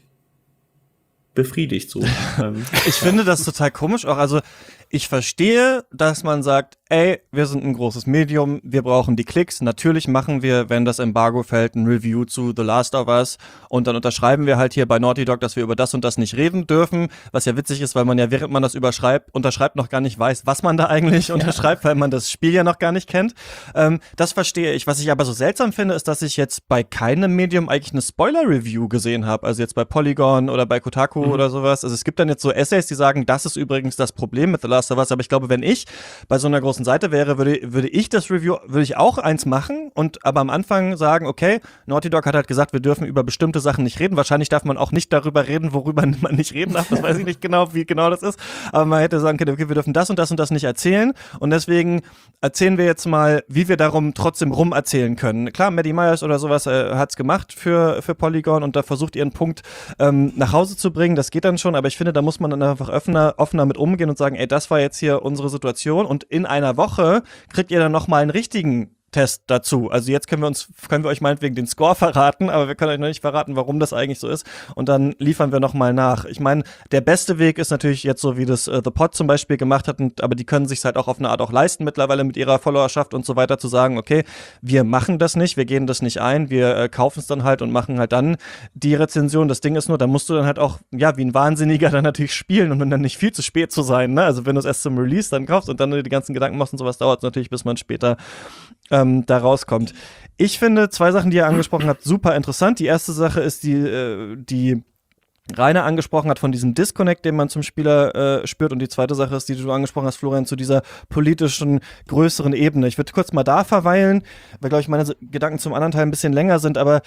befriedigt so. Ich finde das total komisch auch. Also ich verstehe, dass man sagt, ey, wir sind ein großes Medium, wir brauchen die Klicks. Natürlich machen wir, wenn das Embargo fällt, ein Review zu The Last of Us und dann unterschreiben wir halt hier bei Naughty Dog, dass wir über das und das nicht reden dürfen, was ja witzig ist, weil man ja, während man das überschreibt, unterschreibt, noch gar nicht weiß, was man da eigentlich ja. unterschreibt, weil man das Spiel ja noch gar nicht kennt. Ähm, das verstehe ich. Was ich aber so seltsam finde, ist, dass ich jetzt bei keinem Medium eigentlich eine Spoiler-Review gesehen habe. Also jetzt bei Polygon oder bei Kotaku mhm. oder sowas. Also es gibt dann jetzt so Essays, die sagen, das ist übrigens das Problem mit The Last of Us, aber ich glaube, wenn ich bei so einer großen Seite wäre, würde, würde ich das Review, würde ich auch eins machen und aber am Anfang sagen, okay, Naughty Dog hat halt gesagt, wir dürfen über bestimmte Sachen nicht reden. Wahrscheinlich darf man auch nicht darüber reden, worüber man nicht reden darf. Das weiß ich nicht genau, wie genau das ist. Aber man hätte sagen können, okay, wir dürfen das und das und das nicht erzählen. Und deswegen erzählen wir jetzt mal, wie wir darum trotzdem rum erzählen können. Klar, Maddie Myers oder sowas äh, hat's gemacht für, für Polygon und da versucht ihren Punkt ähm, nach Hause zu bringen. Das geht dann schon, aber ich finde, da muss man dann einfach offener, offener mit umgehen und sagen, ey, das war jetzt hier unsere Situation und in einer Woche kriegt ihr dann nochmal einen richtigen Test dazu. Also jetzt können wir uns, können wir euch meinetwegen den Score verraten, aber wir können euch noch nicht verraten, warum das eigentlich so ist. Und dann liefern wir nochmal nach. Ich meine, der beste Weg ist natürlich jetzt so, wie das äh, The Pod zum Beispiel gemacht hat, und, aber die können sich halt auch auf eine Art auch leisten mittlerweile mit ihrer Followerschaft und so weiter zu sagen, okay, wir machen das nicht, wir gehen das nicht ein, wir äh, kaufen es dann halt und machen halt dann die Rezension. Das Ding ist nur, da musst du dann halt auch, ja, wie ein Wahnsinniger dann natürlich spielen und dann nicht viel zu spät zu sein, ne? Also wenn du es erst zum Release dann kaufst und dann die ganzen Gedanken machst und sowas, dauert es natürlich, bis man später Ähm, da rauskommt. Ich finde zwei Sachen, die ihr angesprochen habt, super interessant. Die erste Sache ist die, äh, die Rainer angesprochen hat von diesem Disconnect, den man zum Spieler äh, spürt. Und die zweite Sache ist, die du angesprochen hast, Florian, zu dieser politischen, größeren Ebene. Ich würde kurz mal da verweilen, weil, glaube ich, meine Gedanken zum anderen Teil ein bisschen länger sind, aber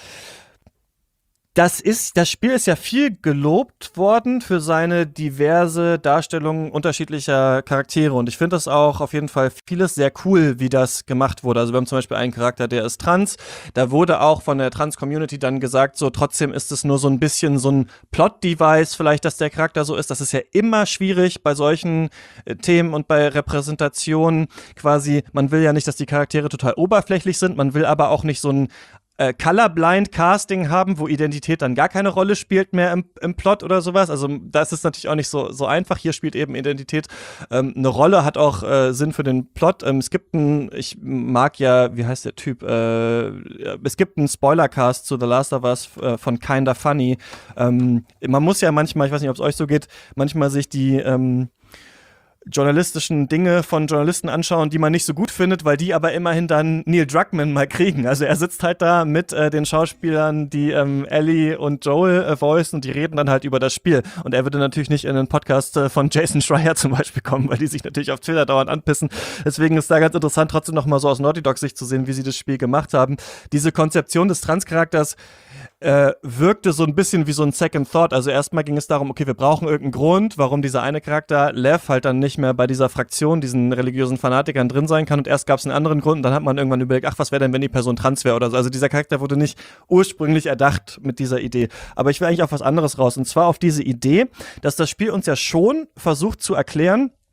Das ist, das Spiel ist ja viel gelobt worden für seine diverse Darstellung unterschiedlicher Charaktere und ich finde das auch auf jeden Fall vieles sehr cool, wie das gemacht wurde. Also wir haben zum Beispiel einen Charakter, der ist trans, da wurde auch von der Trans-Community dann gesagt, so trotzdem ist es nur so ein bisschen so ein Plot-Device vielleicht, dass der Charakter so ist. Das ist ja immer schwierig bei solchen äh, Themen und bei Repräsentationen quasi. Man will ja nicht, dass die Charaktere total oberflächlich sind, man will aber auch nicht so ein Äh, Colorblind-Casting haben, wo Identität dann gar keine Rolle spielt mehr im, im Plot oder sowas. Also das ist natürlich auch nicht so, so einfach. Hier spielt eben Identität ähm, eine Rolle, hat auch äh, Sinn für den Plot. Ähm, es gibt einen, ich mag ja, wie heißt der Typ? Äh, es gibt einen Spoilercast zu The Last of Us äh, von Kinda Funny. Ähm, man muss ja manchmal, ich weiß nicht, ob es euch so geht, manchmal sich die ähm, journalistischen Dinge von Journalisten anschauen, die man nicht so gut findet, weil die aber immerhin dann Neil Druckmann mal kriegen. Also er sitzt halt da mit äh, den Schauspielern, die ähm, Ellie und Joel äh, voicen und die reden dann halt über das Spiel. Und er würde natürlich nicht in einen Podcast äh, von Jason Schreier zum Beispiel kommen, weil die sich natürlich auf Twitter dauernd anpissen. Deswegen ist da ganz interessant, trotzdem noch mal so aus Naughty Dog Sicht zu sehen, wie sie das Spiel gemacht haben. Diese Konzeption des Trans-Charakters Äh, wirkte so ein bisschen wie so ein Second Thought. Also erstmal ging es darum, okay, wir brauchen irgendeinen Grund, warum dieser eine Charakter, Lev, halt dann nicht mehr bei dieser Fraktion, diesen religiösen Fanatikern drin sein kann. Und erst gab es einen anderen Grund und dann hat man irgendwann überlegt, ach, was wäre denn, wenn die Person trans wäre oder so. Also dieser Charakter wurde nicht ursprünglich erdacht mit dieser Idee. Aber ich will eigentlich auf was anderes raus. Und zwar auf diese Idee, dass das Spiel uns ja schon versucht zu erklären,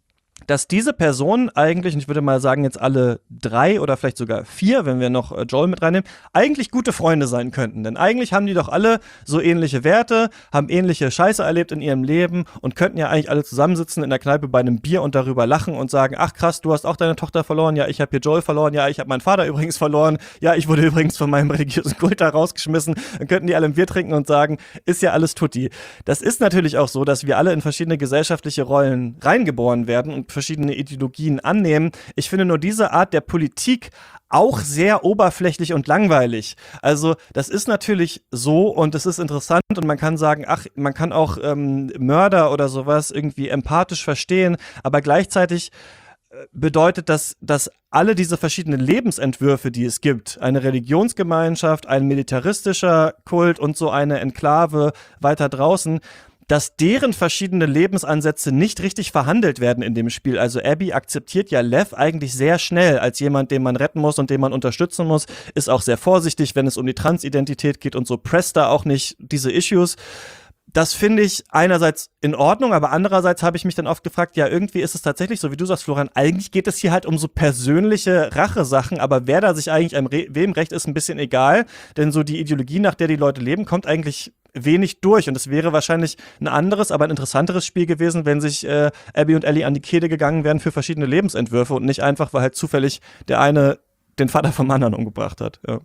dass diese Personen eigentlich, und ich würde mal sagen jetzt alle drei oder vielleicht sogar vier, wenn wir noch äh, Joel mit reinnehmen, eigentlich gute Freunde sein könnten. Denn eigentlich haben die doch alle so ähnliche Werte, haben ähnliche Scheiße erlebt in ihrem Leben und könnten ja eigentlich alle zusammensitzen in der Kneipe bei einem Bier und darüber lachen und sagen, ach krass, du hast auch deine Tochter verloren, ja, ich habe hier Joel verloren, ja, ich habe meinen Vater übrigens verloren, ja, ich wurde übrigens von meinem religiösen Kult da rausgeschmissen. Dann könnten die alle ein Bier trinken und sagen, ist ja alles tutti. Das ist natürlich auch so, dass wir alle in verschiedene gesellschaftliche Rollen reingeboren werden und verschiedene Ideologien annehmen. Ich finde nur diese Art der Politik auch sehr oberflächlich und langweilig. Also das ist natürlich so und es ist interessant und man kann sagen, ach, man kann auch ähm, Mörder oder sowas irgendwie empathisch verstehen, aber gleichzeitig bedeutet das, dass alle diese verschiedenen Lebensentwürfe, die es gibt, eine Religionsgemeinschaft, ein militaristischer Kult und so eine Enklave weiter draußen, dass deren verschiedene Lebensansätze nicht richtig verhandelt werden in dem Spiel. Also Abby akzeptiert ja Lev eigentlich sehr schnell als jemand, den man retten muss und den man unterstützen muss, ist auch sehr vorsichtig, wenn es um die Transidentität geht und so, presst da auch nicht diese Issues. Das finde ich einerseits in Ordnung, aber andererseits habe ich mich dann oft gefragt, ja, irgendwie ist es tatsächlich so, wie du sagst, Florian, eigentlich geht es hier halt um so persönliche Rachesachen, aber wer da sich eigentlich einem Re- wem recht ist, ein bisschen egal, denn so die Ideologie, nach der die Leute leben, kommt eigentlich wenig durch und es wäre wahrscheinlich ein anderes, aber ein interessanteres Spiel gewesen, wenn sich äh, Abby und Ellie an die Kehle gegangen wären für verschiedene Lebensentwürfe und nicht einfach, weil halt zufällig der eine den Vater vom anderen umgebracht hat, ja.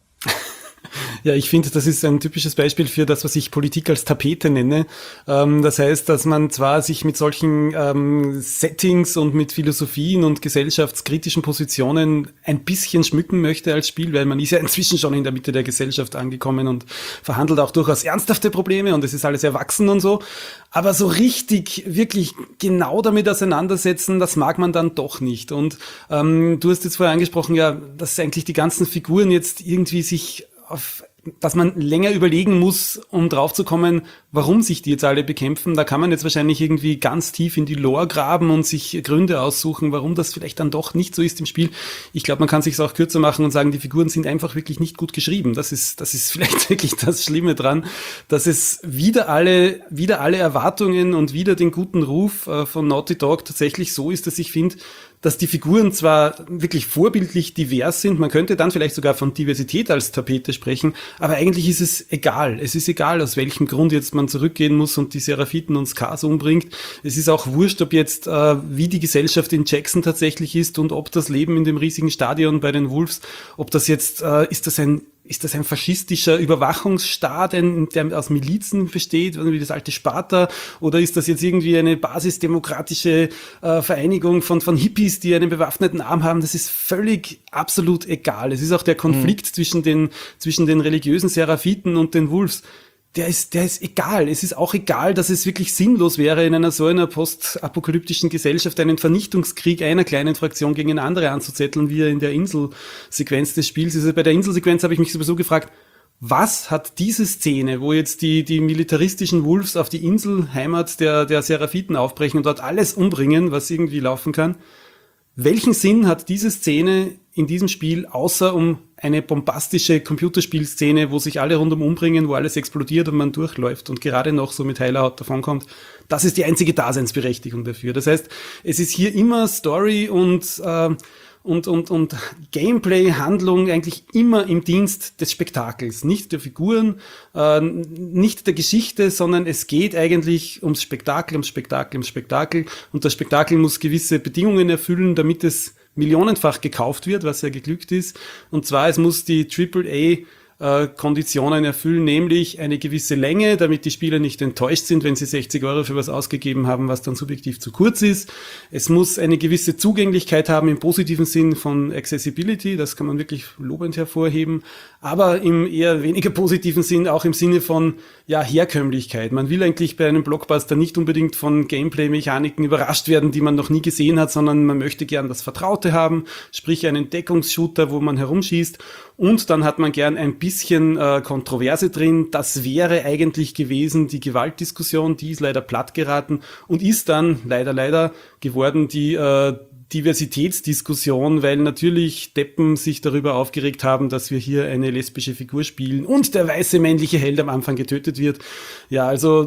Ja, ich finde, das ist ein typisches Beispiel für das, was ich Politik als Tapete nenne. Ähm, das heißt, dass man zwar sich mit solchen ähm, Settings und mit Philosophien und gesellschaftskritischen Positionen ein bisschen schmücken möchte als Spiel, weil man ist ja inzwischen schon in der Mitte der Gesellschaft angekommen und verhandelt auch durchaus ernsthafte Probleme und es ist alles erwachsen und so. Aber so richtig, wirklich genau damit auseinandersetzen, das mag man dann doch nicht. Und ähm, du hast jetzt vorher angesprochen, ja, dass eigentlich die ganzen Figuren jetzt irgendwie sich auf, dass man länger überlegen muss, um draufzukommen, warum sich die jetzt alle bekämpfen. Da kann man jetzt wahrscheinlich irgendwie ganz tief in die Lore graben und sich Gründe aussuchen, warum das vielleicht dann doch nicht so ist im Spiel. Ich glaube, man kann sich es auch kürzer machen und sagen, die Figuren sind einfach wirklich nicht gut geschrieben. Das ist, das ist vielleicht wirklich das Schlimme dran, dass es wieder alle, wieder alle Erwartungen und wieder den guten Ruf äh, von Naughty Dog tatsächlich so ist, dass ich finde, dass die Figuren zwar wirklich vorbildlich divers sind, man könnte dann vielleicht sogar von Diversität als Tapete sprechen, aber eigentlich ist es egal. Es ist egal, aus welchem Grund jetzt man zurückgehen muss und die Seraphiten und Skars umbringt. Es ist auch wurscht, ob jetzt, äh, wie die Gesellschaft in Jackson tatsächlich ist und ob das Leben in dem riesigen Stadion bei den Wolves, ob das jetzt, äh, ist das ein Ist das ein faschistischer Überwachungsstaat, ein, der aus Milizen besteht, wie das alte Sparta? Oder ist das jetzt irgendwie eine basisdemokratische äh, Vereinigung von, von Hippies, die einen bewaffneten Arm haben? Das ist völlig absolut egal. Es ist auch der Konflikt mhm. zwischen den, zwischen den religiösen Seraphiten und den Wolves. Der ist, der ist egal. Es ist auch egal, dass es wirklich sinnlos wäre, in einer so einer postapokalyptischen Gesellschaft einen Vernichtungskrieg einer kleinen Fraktion gegen eine andere anzuzetteln, wie er in der Inselsequenz des Spiels ist. Also bei der Inselsequenz habe ich mich sowieso gefragt, was hat diese Szene, wo jetzt die, die militaristischen Wolves auf die Inselheimat der, der Seraphiten aufbrechen und dort alles umbringen, was irgendwie laufen kann, welchen Sinn hat diese Szene in diesem Spiel, außer um eine bombastische Computerspielszene, wo sich alle rundum umbringen, wo alles explodiert und man durchläuft und gerade noch so mit heiler Haut davonkommt? Das ist die einzige Daseinsberechtigung dafür. Das heißt, es ist hier immer Story und äh, und und und Gameplay, Handlung eigentlich immer im Dienst des Spektakels, nicht der Figuren, äh, nicht der Geschichte, sondern es geht eigentlich ums Spektakel, ums Spektakel, ums Spektakel und das Spektakel muss gewisse Bedingungen erfüllen, damit es millionenfach gekauft wird, was ja geglückt ist. Und zwar, es muss die Triple A äh, Konditionen erfüllen, nämlich eine gewisse Länge, damit die Spieler nicht enttäuscht sind, wenn sie sechzig Euro für was ausgegeben haben, was dann subjektiv zu kurz ist. Es muss eine gewisse Zugänglichkeit haben im positiven Sinn von Accessibility, das kann man wirklich lobend hervorheben, aber im eher weniger positiven Sinn auch im Sinne von ja Herkömmlichkeit. Man will eigentlich bei einem Blockbuster nicht unbedingt von Gameplay-Mechaniken überrascht werden, die man noch nie gesehen hat, sondern man möchte gern das Vertraute haben, sprich einen Deckungsshooter, wo man herumschießt, und dann hat man gern ein bisschen äh, Kontroverse drin. Das wäre eigentlich gewesen die Gewaltdiskussion, die ist leider platt geraten und ist dann leider, leider geworden die äh, Diversitätsdiskussion, weil natürlich Deppen sich darüber aufgeregt haben, dass wir hier eine lesbische Figur spielen und der weiße männliche Held am Anfang getötet wird. Ja, also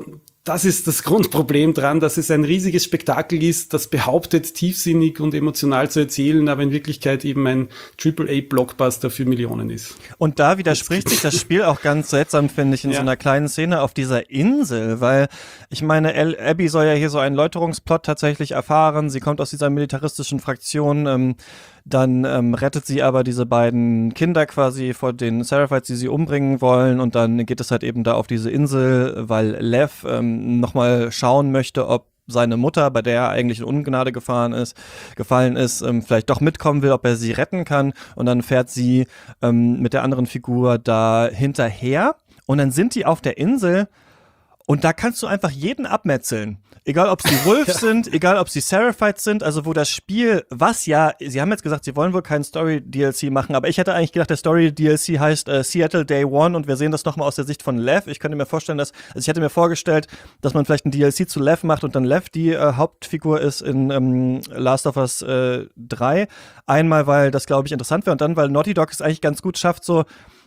das ist das Grundproblem dran, dass es ein riesiges Spektakel ist, das behauptet, tiefsinnig und emotional zu erzählen, aber in Wirklichkeit eben ein Triple A Blockbuster für Millionen ist. Und da widerspricht sich das Spiel auch ganz seltsam, finde ich, in Ja. so einer kleinen Szene auf dieser Insel, weil ich meine, El- Abby soll ja hier so einen Läuterungsplot tatsächlich erfahren. Sie kommt aus dieser militaristischen Fraktion, ähm, dann ähm, rettet sie aber diese beiden Kinder quasi vor den Seraphites, die sie umbringen wollen, und dann geht es halt eben da auf diese Insel, weil Lev ähm, nochmal schauen möchte, ob seine Mutter, bei der er eigentlich in Ungnade gefahren ist, gefallen ist, ähm, vielleicht doch mitkommen will, ob er sie retten kann, und dann fährt sie ähm, mit der anderen Figur da hinterher, und dann sind die auf der Insel, und da kannst du einfach jeden abmetzeln. Egal, ob es die Wolves sind, egal, ob sie Seraphites sind, also wo das Spiel, was ja, sie haben jetzt gesagt, sie wollen wohl keinen Story-D L C machen, aber ich hätte eigentlich gedacht, der Story-D L C heißt äh, Seattle Day One, und wir sehen das nochmal aus der Sicht von Lev. Ich könnte mir vorstellen, dass, also ich hätte mir vorgestellt, dass man vielleicht ein D L C zu Lev macht und dann Lev die äh, Hauptfigur ist in ähm, Last of Us äh, drei. Einmal, weil das, glaube ich, interessant wäre, und dann, weil Naughty Dog es eigentlich ganz gut schafft, so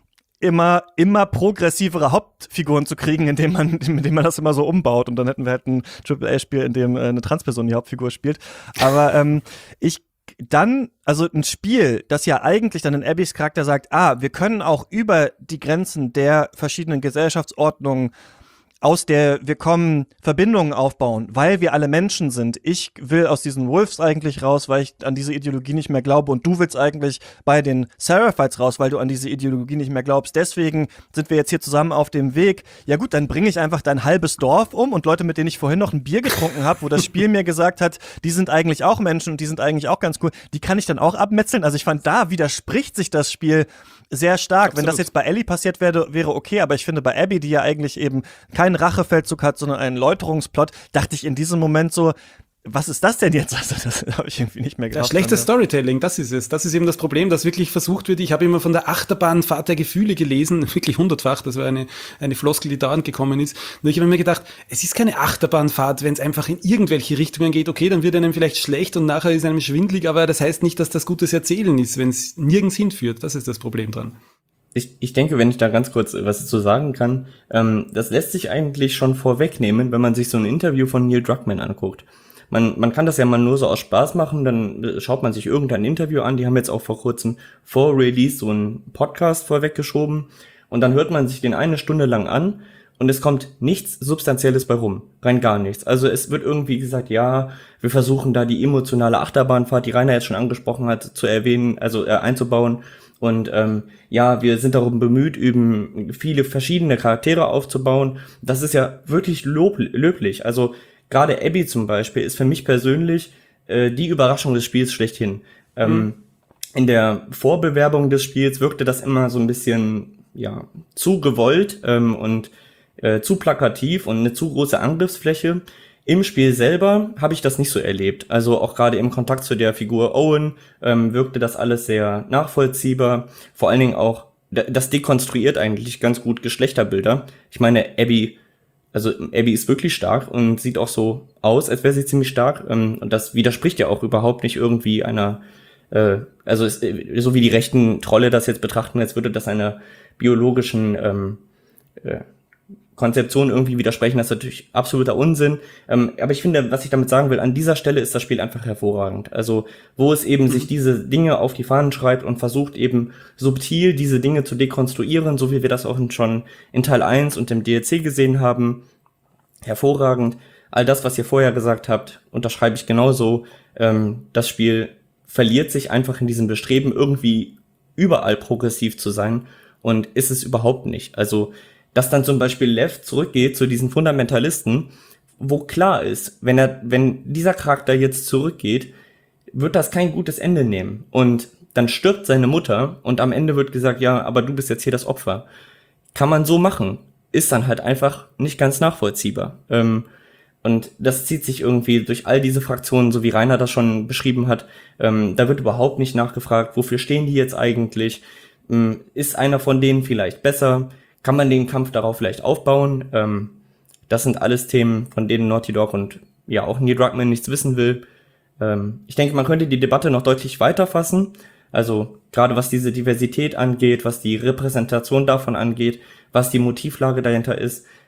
immer, immer progressivere Hauptfiguren zu kriegen, indem man, indem man das immer so umbaut, und dann hätten wir halt ein Triple A Spiel, in dem äh, eine Transperson die Hauptfigur spielt. Aber ähm, ich dann, also ein Spiel, das ja eigentlich dann in Abbys Charakter sagt, ah, wir können auch über die Grenzen der verschiedenen Gesellschaftsordnungen, aus der wir kommen, Verbindungen aufbauen, weil wir alle Menschen sind. Ich will aus diesen Wolves eigentlich raus, weil ich an diese Ideologie nicht mehr glaube, und du willst eigentlich bei den Seraphites raus, weil du an diese Ideologie nicht mehr glaubst. Deswegen sind wir jetzt hier zusammen auf dem Weg. Ja gut, dann bringe ich einfach dein halbes Dorf um, und Leute, mit denen ich vorhin noch ein Bier getrunken habe, wo das Spiel mir gesagt hat, die sind eigentlich auch Menschen und die sind eigentlich auch ganz cool, die kann ich dann auch abmetzeln. Also ich fand, da widerspricht sich das Spiel sehr stark. Absolut. Wenn das jetzt bei Ellie passiert wäre, wäre okay, aber ich finde, bei Abby, die ja eigentlich eben keinen Rachefeldzug hat, sondern einen Läuterungsplot, dachte ich in diesem Moment so, was ist das denn jetzt? Also das habe ich irgendwie nicht mehr Ja, gedacht. schlechtes Storytelling, das ist es. Das ist eben das Problem, dass wirklich versucht wird. Ich habe immer von der Achterbahnfahrt der Gefühle gelesen, wirklich hundertfach. Das war eine, eine Floskel, die dauernd gekommen ist. Nur ich habe mir gedacht, es ist keine Achterbahnfahrt, wenn es einfach in irgendwelche Richtungen geht. Okay, dann wird einem vielleicht schlecht und nachher ist einem schwindlig, aber das heißt nicht, dass das gutes Erzählen ist, wenn es nirgends hinführt. Das ist das Problem dran. Ich, ich denke, wenn ich da ganz kurz was dazu sagen kann, ähm, das lässt sich eigentlich schon vorwegnehmen, wenn man sich so ein Interview von Neil Druckmann anguckt. Man, man kann das ja mal nur so aus Spaß machen, dann schaut man sich irgendein Interview an. Die haben jetzt auch vor kurzem vor Release so einen Podcast vorweggeschoben, und dann hört man sich den eine Stunde lang an, und es kommt nichts Substanzielles bei rum. Rein gar nichts. Also es wird irgendwie gesagt, ja, wir versuchen da die emotionale Achterbahnfahrt, die Rainer jetzt schon angesprochen hat, zu erwähnen, also äh, einzubauen. Und ähm, ja, wir sind darum bemüht, eben viele verschiedene Charaktere aufzubauen. Das ist ja wirklich lob, löblich. Also gerade Abby zum Beispiel ist für mich persönlich äh, die Überraschung des Spiels schlechthin. Ähm, mhm. In der Vorbewerbung des Spiels wirkte das immer so ein bisschen ja zu gewollt ähm, und äh, zu plakativ und eine zu große Angriffsfläche. Im Spiel selber habe ich das nicht so erlebt. Also auch gerade im Kontakt zu der Figur Owen ähm, wirkte das alles sehr nachvollziehbar. Vor allen Dingen auch, das dekonstruiert eigentlich ganz gut Geschlechterbilder. Ich meine, Abby, also Abby ist wirklich stark und sieht auch so aus, als wäre sie ziemlich stark. Ähm, und das widerspricht ja auch überhaupt nicht irgendwie einer, äh, also ist, so wie die rechten Trolle das jetzt betrachten, als würde das einer biologischen ähm, äh, Konzeption irgendwie widersprechen, das ist natürlich absoluter Unsinn. Ähm, aber ich finde, was ich damit sagen will, an dieser Stelle ist das Spiel einfach hervorragend. Also, wo es eben mhm. sich diese Dinge auf die Fahnen schreibt und versucht eben subtil diese Dinge zu dekonstruieren, so wie wir das auch schon in Teil eins und im D L C gesehen haben. Hervorragend. All das, was ihr vorher gesagt habt, unterschreibe ich genauso. Ähm, das Spiel verliert sich einfach in diesem Bestreben, irgendwie überall progressiv zu sein, und ist es überhaupt nicht. Also, dass dann zum Beispiel Lev zurückgeht zu diesen Fundamentalisten, wo klar ist, wenn er, wenn dieser Charakter jetzt zurückgeht, wird das kein gutes Ende nehmen. Und dann stirbt seine Mutter, und am Ende wird gesagt, ja, aber du bist jetzt hier das Opfer. Kann man so machen, ist dann halt einfach nicht ganz nachvollziehbar. Ähm, und das zieht sich irgendwie durch all diese Fraktionen, so wie Rainer das schon beschrieben hat. Ähm, da wird überhaupt nicht nachgefragt, wofür stehen die jetzt eigentlich? Ähm, ist einer von denen vielleicht besser? Kann man den Kampf darauf vielleicht aufbauen? Ähm, das sind alles Themen, von denen Naughty Dog und ja auch Neil Druckmann nichts wissen will. Ähm, ich denke, man könnte die Debatte noch deutlich weiter fassen. Also gerade was diese Diversität angeht, was die Repräsentation davon angeht, was die Motivlage dahinter ist.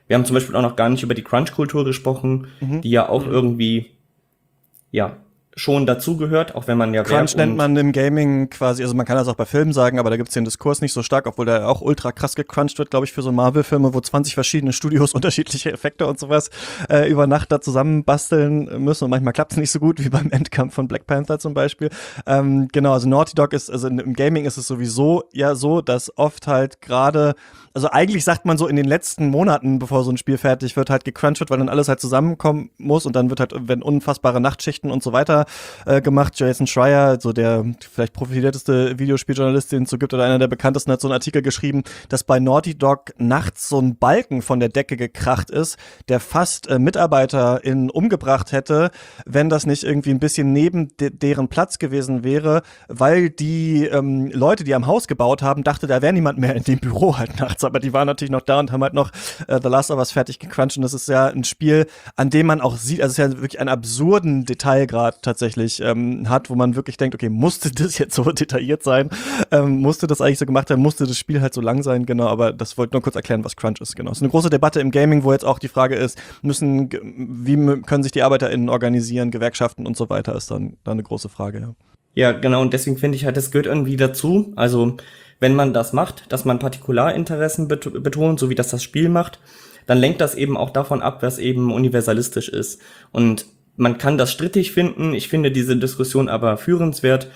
Wir haben zum Beispiel auch noch gar nicht über die Crunch-Kultur gesprochen, Mhm. die ja auch irgendwie, ja, schon dazugehört, auch wenn man ja Crunch Werk nennt und- man im Gaming quasi, also man kann das auch bei Filmen sagen, aber da gibt's den Diskurs nicht so stark, obwohl der auch ultra krass gecrunched wird, glaube ich, für so Marvel-Filme, wo zwanzig verschiedene Studios unterschiedliche Effekte und sowas äh, über Nacht da zusammenbasteln müssen und manchmal klappt's nicht so gut, wie beim Endkampf von Black Panther zum Beispiel. Ähm, genau, also Naughty Dog ist, also im Gaming ist es sowieso ja so, dass oft halt gerade, also eigentlich sagt man so in den letzten Monaten, bevor so ein Spiel fertig wird, halt gecrunched wird, weil dann alles halt zusammenkommen muss und dann wird halt, wenn unfassbare Nachtschichten und so weiter äh, gemacht. Jason Schreier, so der vielleicht profilierteste Videospieljournalist, den es so gibt, oder einer der bekanntesten, hat so einen Artikel geschrieben, dass bei Naughty Dog nachts so ein Balken von der Decke gekracht ist, der fast äh, MitarbeiterInnen umgebracht hätte, wenn das nicht irgendwie ein bisschen neben de- deren Platz gewesen wäre, weil die ähm, Leute, die am Haus gebaut haben, dachte, da wäre niemand mehr in dem Büro halt nachts, aber die waren natürlich noch da und haben halt noch äh, The Last of Us fertig gecrunched und das ist ja ein Spiel, an dem man auch sieht, also es ist ja wirklich einen absurden Detailgrad tatsächlich ähm, hat, wo man wirklich denkt, okay, musste das jetzt so detailliert sein? Ähm, musste das eigentlich so gemacht werden? Musste das Spiel halt so lang sein? Genau, aber das wollte nur kurz erklären, was Crunch ist, genau. Es ist eine große Debatte im Gaming, wo jetzt auch die Frage ist, müssen, wie m- können sich die ArbeiterInnen organisieren, Gewerkschaften und so weiter, ist dann, dann eine große Frage, ja. Ja, genau, und deswegen finde ich halt, das gehört irgendwie dazu. Also, wenn man das macht, dass man Partikularinteressen bet- betont, so wie das das Spiel macht, dann lenkt das eben auch davon ab, was eben universalistisch ist. Und man kann das strittig finden, ich finde diese Diskussion aber führenswert.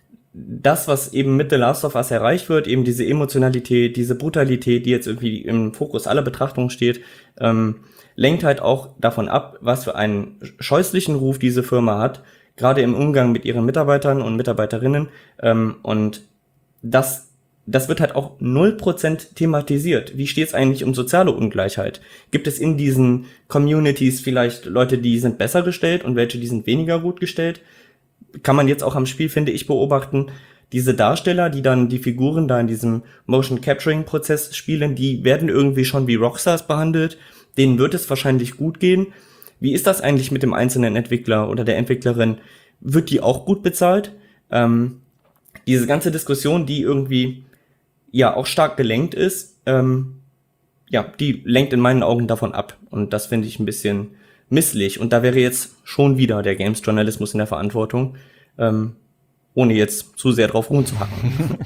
Das, was eben mit The Last of Us erreicht wird, eben diese Emotionalität, diese Brutalität, die jetzt irgendwie im Fokus aller Betrachtungen steht, ähm, lenkt halt auch davon ab, was für einen scheußlichen Ruf diese Firma hat, gerade im Umgang mit ihren Mitarbeitern und Mitarbeiterinnen. Ähm, und das das wird halt auch null Prozent thematisiert. Wie steht es eigentlich um soziale Ungleichheit? Gibt es in diesen Communities vielleicht Leute, die sind besser gestellt und welche, die sind weniger gut gestellt? Kann man jetzt auch am Spiel, finde ich, beobachten. Diese Darsteller, die dann die Figuren da in diesem Motion Capturing Prozess spielen, die werden irgendwie schon wie Rockstars behandelt. Denen wird es wahrscheinlich gut gehen. Wie ist das eigentlich mit dem einzelnen Entwickler oder der Entwicklerin? Wird die auch gut bezahlt? Ähm, diese ganze Diskussion, die irgendwie ja auch stark gelenkt ist, ähm, ja, die lenkt in meinen Augen davon ab. Und das finde ich ein bisschen misslich. Und da wäre jetzt schon wieder der Games-Journalismus in der Verantwortung, ähm, ohne jetzt zu sehr drauf rumzuhacken.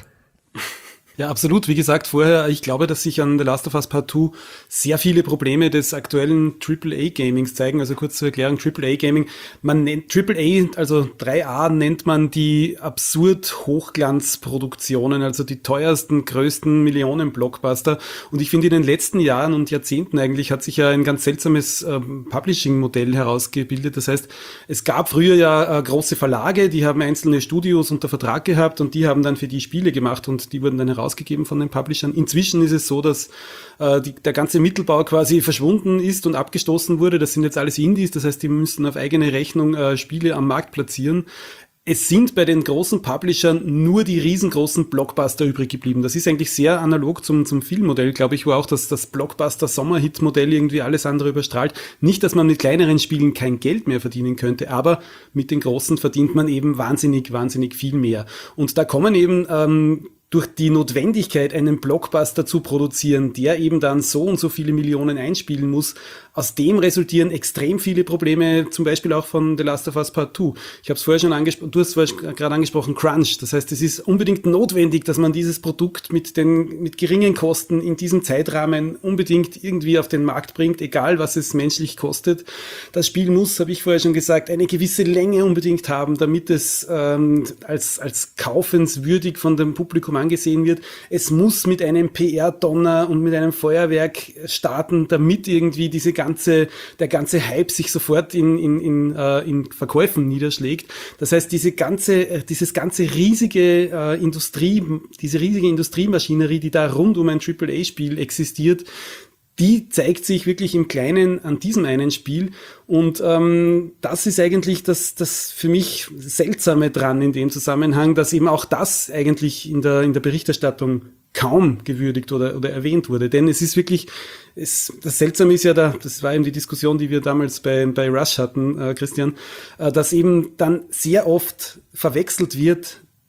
Ja, absolut. Wie gesagt, vorher, ich glaube, dass sich an The Last of Us Part zwei sehr viele Probleme des aktuellen Triple A Gamings zeigen. Also kurz zur Erklärung, Triple A Gaming, man nennt Triple A, also drei A nennt man die absurd Hochglanzproduktionen, also die teuersten, größten Millionen-Blockbuster. Und ich finde, in den letzten Jahren und Jahrzehnten eigentlich hat sich ja ein ganz seltsames ähm, Publishing-Modell herausgebildet. Das heißt, es gab früher ja äh, große Verlage, die haben einzelne Studios unter Vertrag gehabt und die haben dann für die Spiele gemacht und die wurden dann herausgegeben von den Publishern. Inzwischen ist es so, dass äh, die, der ganze Mittelbau quasi verschwunden ist und abgestoßen wurde. Das sind jetzt alles Indies, das heißt, die müssen auf eigene Rechnung äh, Spiele am Markt platzieren. Es sind bei den großen Publishern nur die riesengroßen Blockbuster übrig geblieben. Das ist eigentlich sehr analog zum, zum Filmmodell, glaube ich, wo auch das, das Blockbuster-Sommerhit-Modell irgendwie alles andere überstrahlt. Nicht, dass man mit kleineren Spielen kein Geld mehr verdienen könnte, aber mit den großen verdient man eben wahnsinnig, wahnsinnig viel mehr. Und da kommen eben ähm, durch die Notwendigkeit, einen Blockbuster zu produzieren, der eben dann so und so viele Millionen einspielen muss, aus dem resultieren extrem viele Probleme, zum Beispiel auch von The Last of Us Part zwei. Ich habe es vorher schon angesprochen, du hast es vorher gerade angesprochen, Crunch. Das heißt, es ist unbedingt notwendig, dass man dieses Produkt mit den mit geringen Kosten in diesem Zeitrahmen unbedingt irgendwie auf den Markt bringt, egal was es menschlich kostet. Das Spiel muss, habe ich vorher schon gesagt, eine gewisse Länge unbedingt haben, damit es ähm, als als kaufenswürdig von dem Publikum angesehen wird. Es muss mit einem P R-Donner und mit einem Feuerwerk starten, damit irgendwie diese ganze, der ganze Hype sich sofort in, in, in, äh, in Verkäufen niederschlägt. Das heißt, diese ganze, äh, dieses ganze riesige äh, Industrie, diese riesige Industriemaschinerie, die da rund um ein Triple A Spiel existiert, die zeigt sich wirklich im Kleinen an diesem einen Spiel. Und ähm, das ist eigentlich das, das für mich Seltsame dran in dem Zusammenhang, dass eben auch das eigentlich in der, in der Berichterstattung kaum gewürdigt oder, oder erwähnt wurde. Denn es ist wirklich, es, das Seltsame ist ja da, das war eben die Diskussion, die wir damals bei, bei Rush hatten, äh, Christian, äh, dass eben dann sehr oft verwechselt wird,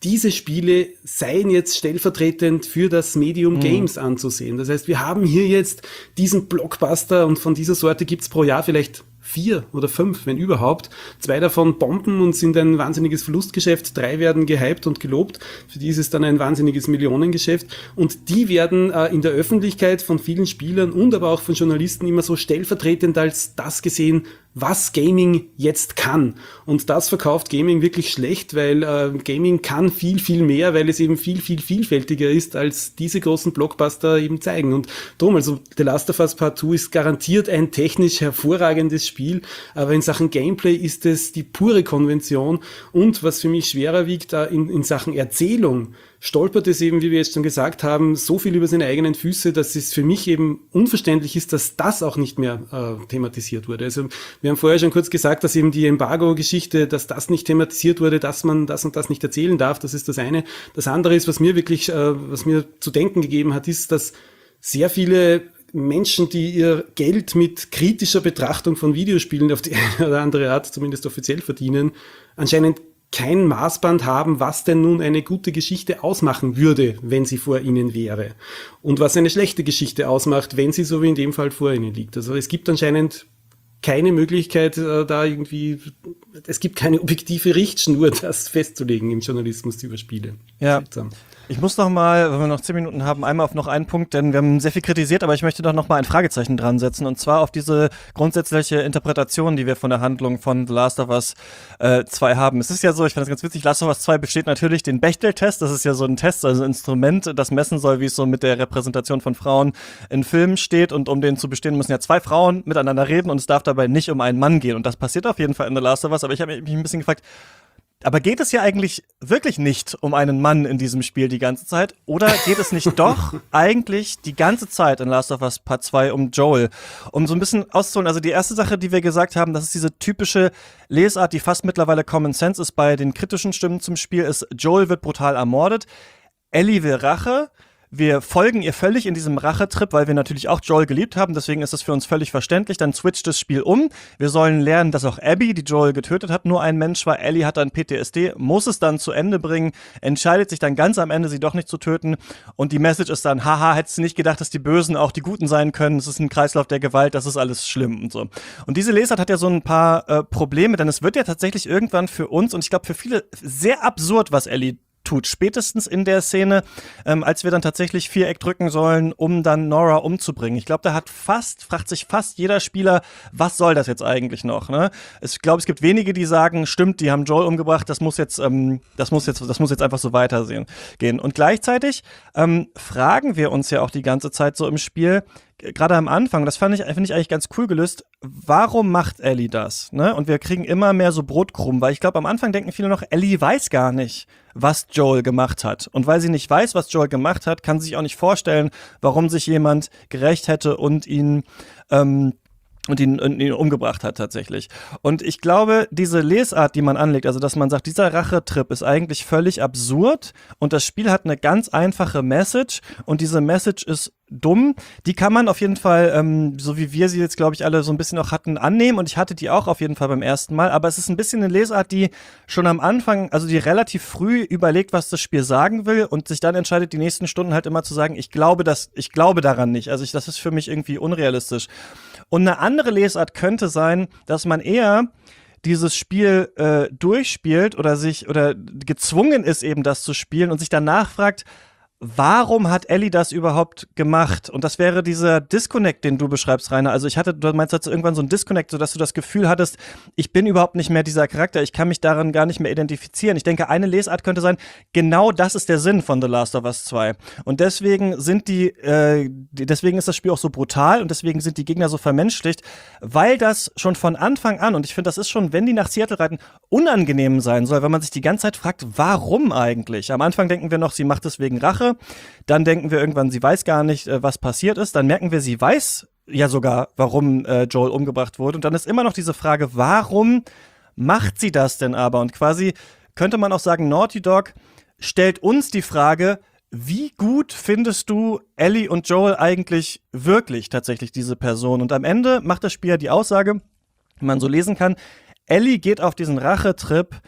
diese Spiele seien jetzt stellvertretend für das Medium Games mhm. anzusehen. Das heißt, wir haben hier jetzt diesen Blockbuster und von dieser Sorte gibt's pro Jahr vielleicht vier oder fünf, wenn überhaupt. Zwei davon bomben und sind ein wahnsinniges Verlustgeschäft. Drei werden gehypt und gelobt. Für die ist es dann ein wahnsinniges Millionengeschäft. Und die werden äh, in der Öffentlichkeit von vielen Spielern und aber auch von Journalisten immer so stellvertretend als das gesehen, was Gaming jetzt kann. Und das verkauft Gaming wirklich schlecht, weil äh, Gaming kann viel, viel mehr, weil es eben viel, viel vielfältiger ist, als diese großen Blockbuster eben zeigen. Und drum, also The Last of Us Part zwei ist garantiert ein technisch hervorragendes Spiel, aber in Sachen Gameplay ist es die pure Konvention. Und was für mich schwerer wiegt, da in, in Sachen Erzählung, stolpert es eben, wie wir jetzt schon gesagt haben, so viel über seine eigenen Füße, dass es für mich eben unverständlich ist, dass das auch nicht mehr äh, thematisiert wurde. Also wir haben vorher schon kurz gesagt, dass eben die Embargo-Geschichte, dass das nicht thematisiert wurde, dass man das und das nicht erzählen darf. Das ist das eine. Das andere ist, was mir wirklich, äh, was mir zu denken gegeben hat, ist, dass sehr viele Menschen, die ihr Geld mit kritischer Betrachtung von Videospielen auf die eine oder andere Art zumindest offiziell verdienen, anscheinend kein Maßband haben, was denn nun eine gute Geschichte ausmachen würde, wenn sie vor ihnen wäre. Und was eine schlechte Geschichte ausmacht, wenn sie so wie in dem Fall vor ihnen liegt. Also es gibt anscheinend keine Möglichkeit, äh, da irgendwie, es gibt keine objektive Richtschnur, das festzulegen im Journalismus über Spiele. Ja. Seltsam. Ich muss noch mal, wenn wir noch zehn Minuten haben, einmal auf noch einen Punkt, denn wir haben sehr viel kritisiert, aber ich möchte doch noch mal ein Fragezeichen dran setzen, und zwar auf diese grundsätzliche Interpretation, die wir von der Handlung von The Last of Us äh, zwei haben. Es ist ja so, ich fand das ganz witzig, Last of Us zwei besteht natürlich den Bechdel-Test, das ist ja so ein Test, also ein Instrument, das messen soll, wie es so mit der Repräsentation von Frauen in Filmen steht, und um den zu bestehen, müssen ja zwei Frauen miteinander reden und es darf dabei nicht um einen Mann gehen, und das passiert auf jeden Fall in The Last of Us, aber ich habe mich ein bisschen gefragt, aber geht es hier eigentlich wirklich nicht um einen Mann in diesem Spiel die ganze Zeit? Oder geht es nicht doch eigentlich die ganze Zeit in Last of Us Part zwei um Joel? Um so ein bisschen auszuholen, also die erste Sache, die wir gesagt haben, das ist diese typische Lesart, die fast mittlerweile Common Sense ist bei den kritischen Stimmen zum Spiel, ist, Joel wird brutal ermordet, Ellie will Rache, wir folgen ihr völlig in diesem Rachetrip, weil wir natürlich auch Joel geliebt haben, deswegen ist es für uns völlig verständlich. Dann switcht das Spiel um. Wir sollen lernen, dass auch Abby, die Joel getötet hat, nur ein Mensch war. Ellie hat dann P T S D, muss es dann zu Ende bringen, entscheidet sich dann ganz am Ende, sie doch nicht zu töten. Und die Message ist dann, haha, hättest du nicht gedacht, dass die Bösen auch die Guten sein können? Es ist ein Kreislauf der Gewalt, das ist alles schlimm und so. Und diese Lesart hat ja so ein paar äh, Probleme, denn es wird ja tatsächlich irgendwann für uns, und ich glaube für viele, sehr absurd, was Ellie tut. Spätestens in der Szene, ähm, als wir dann tatsächlich Viereck drücken sollen, um dann Nora umzubringen. Ich glaube, da hat fast, fragt sich fast jeder Spieler, was soll das jetzt eigentlich noch? Ne? Ich glaube, es gibt wenige, die sagen, stimmt, die haben Joel umgebracht, das muss jetzt, ähm, das muss jetzt, das muss jetzt einfach so weitersehen gehen. Und gleichzeitig ähm, fragen wir uns ja auch die ganze Zeit so im Spiel, gerade am Anfang, das fand ich, finde ich eigentlich ganz cool gelöst, warum macht Ellie das? Ne? Und wir kriegen immer mehr so Brotkrumen, weil ich glaube, am Anfang denken viele noch, Ellie weiß gar nicht, was Joel gemacht hat. Und weil sie nicht weiß, was Joel gemacht hat, kann sie sich auch nicht vorstellen, warum sich jemand gerächt hätte und ihn ähm, und ihn, und ihn umgebracht hat tatsächlich. Und ich glaube, diese Lesart, die man anlegt, also dass man sagt, dieser Rachetrip ist eigentlich völlig absurd und das Spiel hat eine ganz einfache Message und diese Message ist dumm, die kann man auf jeden Fall, ähm, so wie wir sie jetzt, glaube ich, alle so ein bisschen auch hatten, annehmen, und ich hatte die auch auf jeden Fall beim ersten Mal, aber es ist ein bisschen eine Lesart, die schon am Anfang, also die relativ früh überlegt, was das Spiel sagen will und sich dann entscheidet, die nächsten Stunden halt immer zu sagen, ich glaube das, ich glaube daran nicht, also ich, das ist für mich irgendwie unrealistisch. Und eine andere Lesart könnte sein, dass man eher dieses Spiel äh, durchspielt oder sich oder gezwungen ist, eben das zu spielen und sich danach fragt, warum hat Ellie das überhaupt gemacht? Und das wäre dieser Disconnect, den du beschreibst, Rainer. Also ich hatte, du meinst jetzt irgendwann so ein Disconnect, sodass du das Gefühl hattest, ich bin überhaupt nicht mehr dieser Charakter, ich kann mich daran gar nicht mehr identifizieren. Ich denke, eine Lesart könnte sein, genau das ist der Sinn von The Last of Us zwei. Und deswegen sind die, äh, deswegen ist das Spiel auch so brutal und deswegen sind die Gegner so vermenschlicht, weil das schon von Anfang an, und ich finde, das ist schon, wenn die nach Seattle reiten, unangenehm sein soll, weil man sich die ganze Zeit fragt, warum eigentlich? Am Anfang denken wir noch, sie macht es wegen Rache. Dann denken wir irgendwann, sie weiß gar nicht, was passiert ist. Dann merken wir, sie weiß ja sogar, warum äh, Joel umgebracht wurde. Und dann ist immer noch diese Frage, warum macht sie das denn aber? Und quasi könnte man auch sagen, Naughty Dog stellt uns die Frage, wie gut findest du Ellie und Joel eigentlich wirklich tatsächlich diese Person? Und am Ende macht das Spiel ja die Aussage, die man so lesen kann, Ellie geht auf diesen Rachetrip,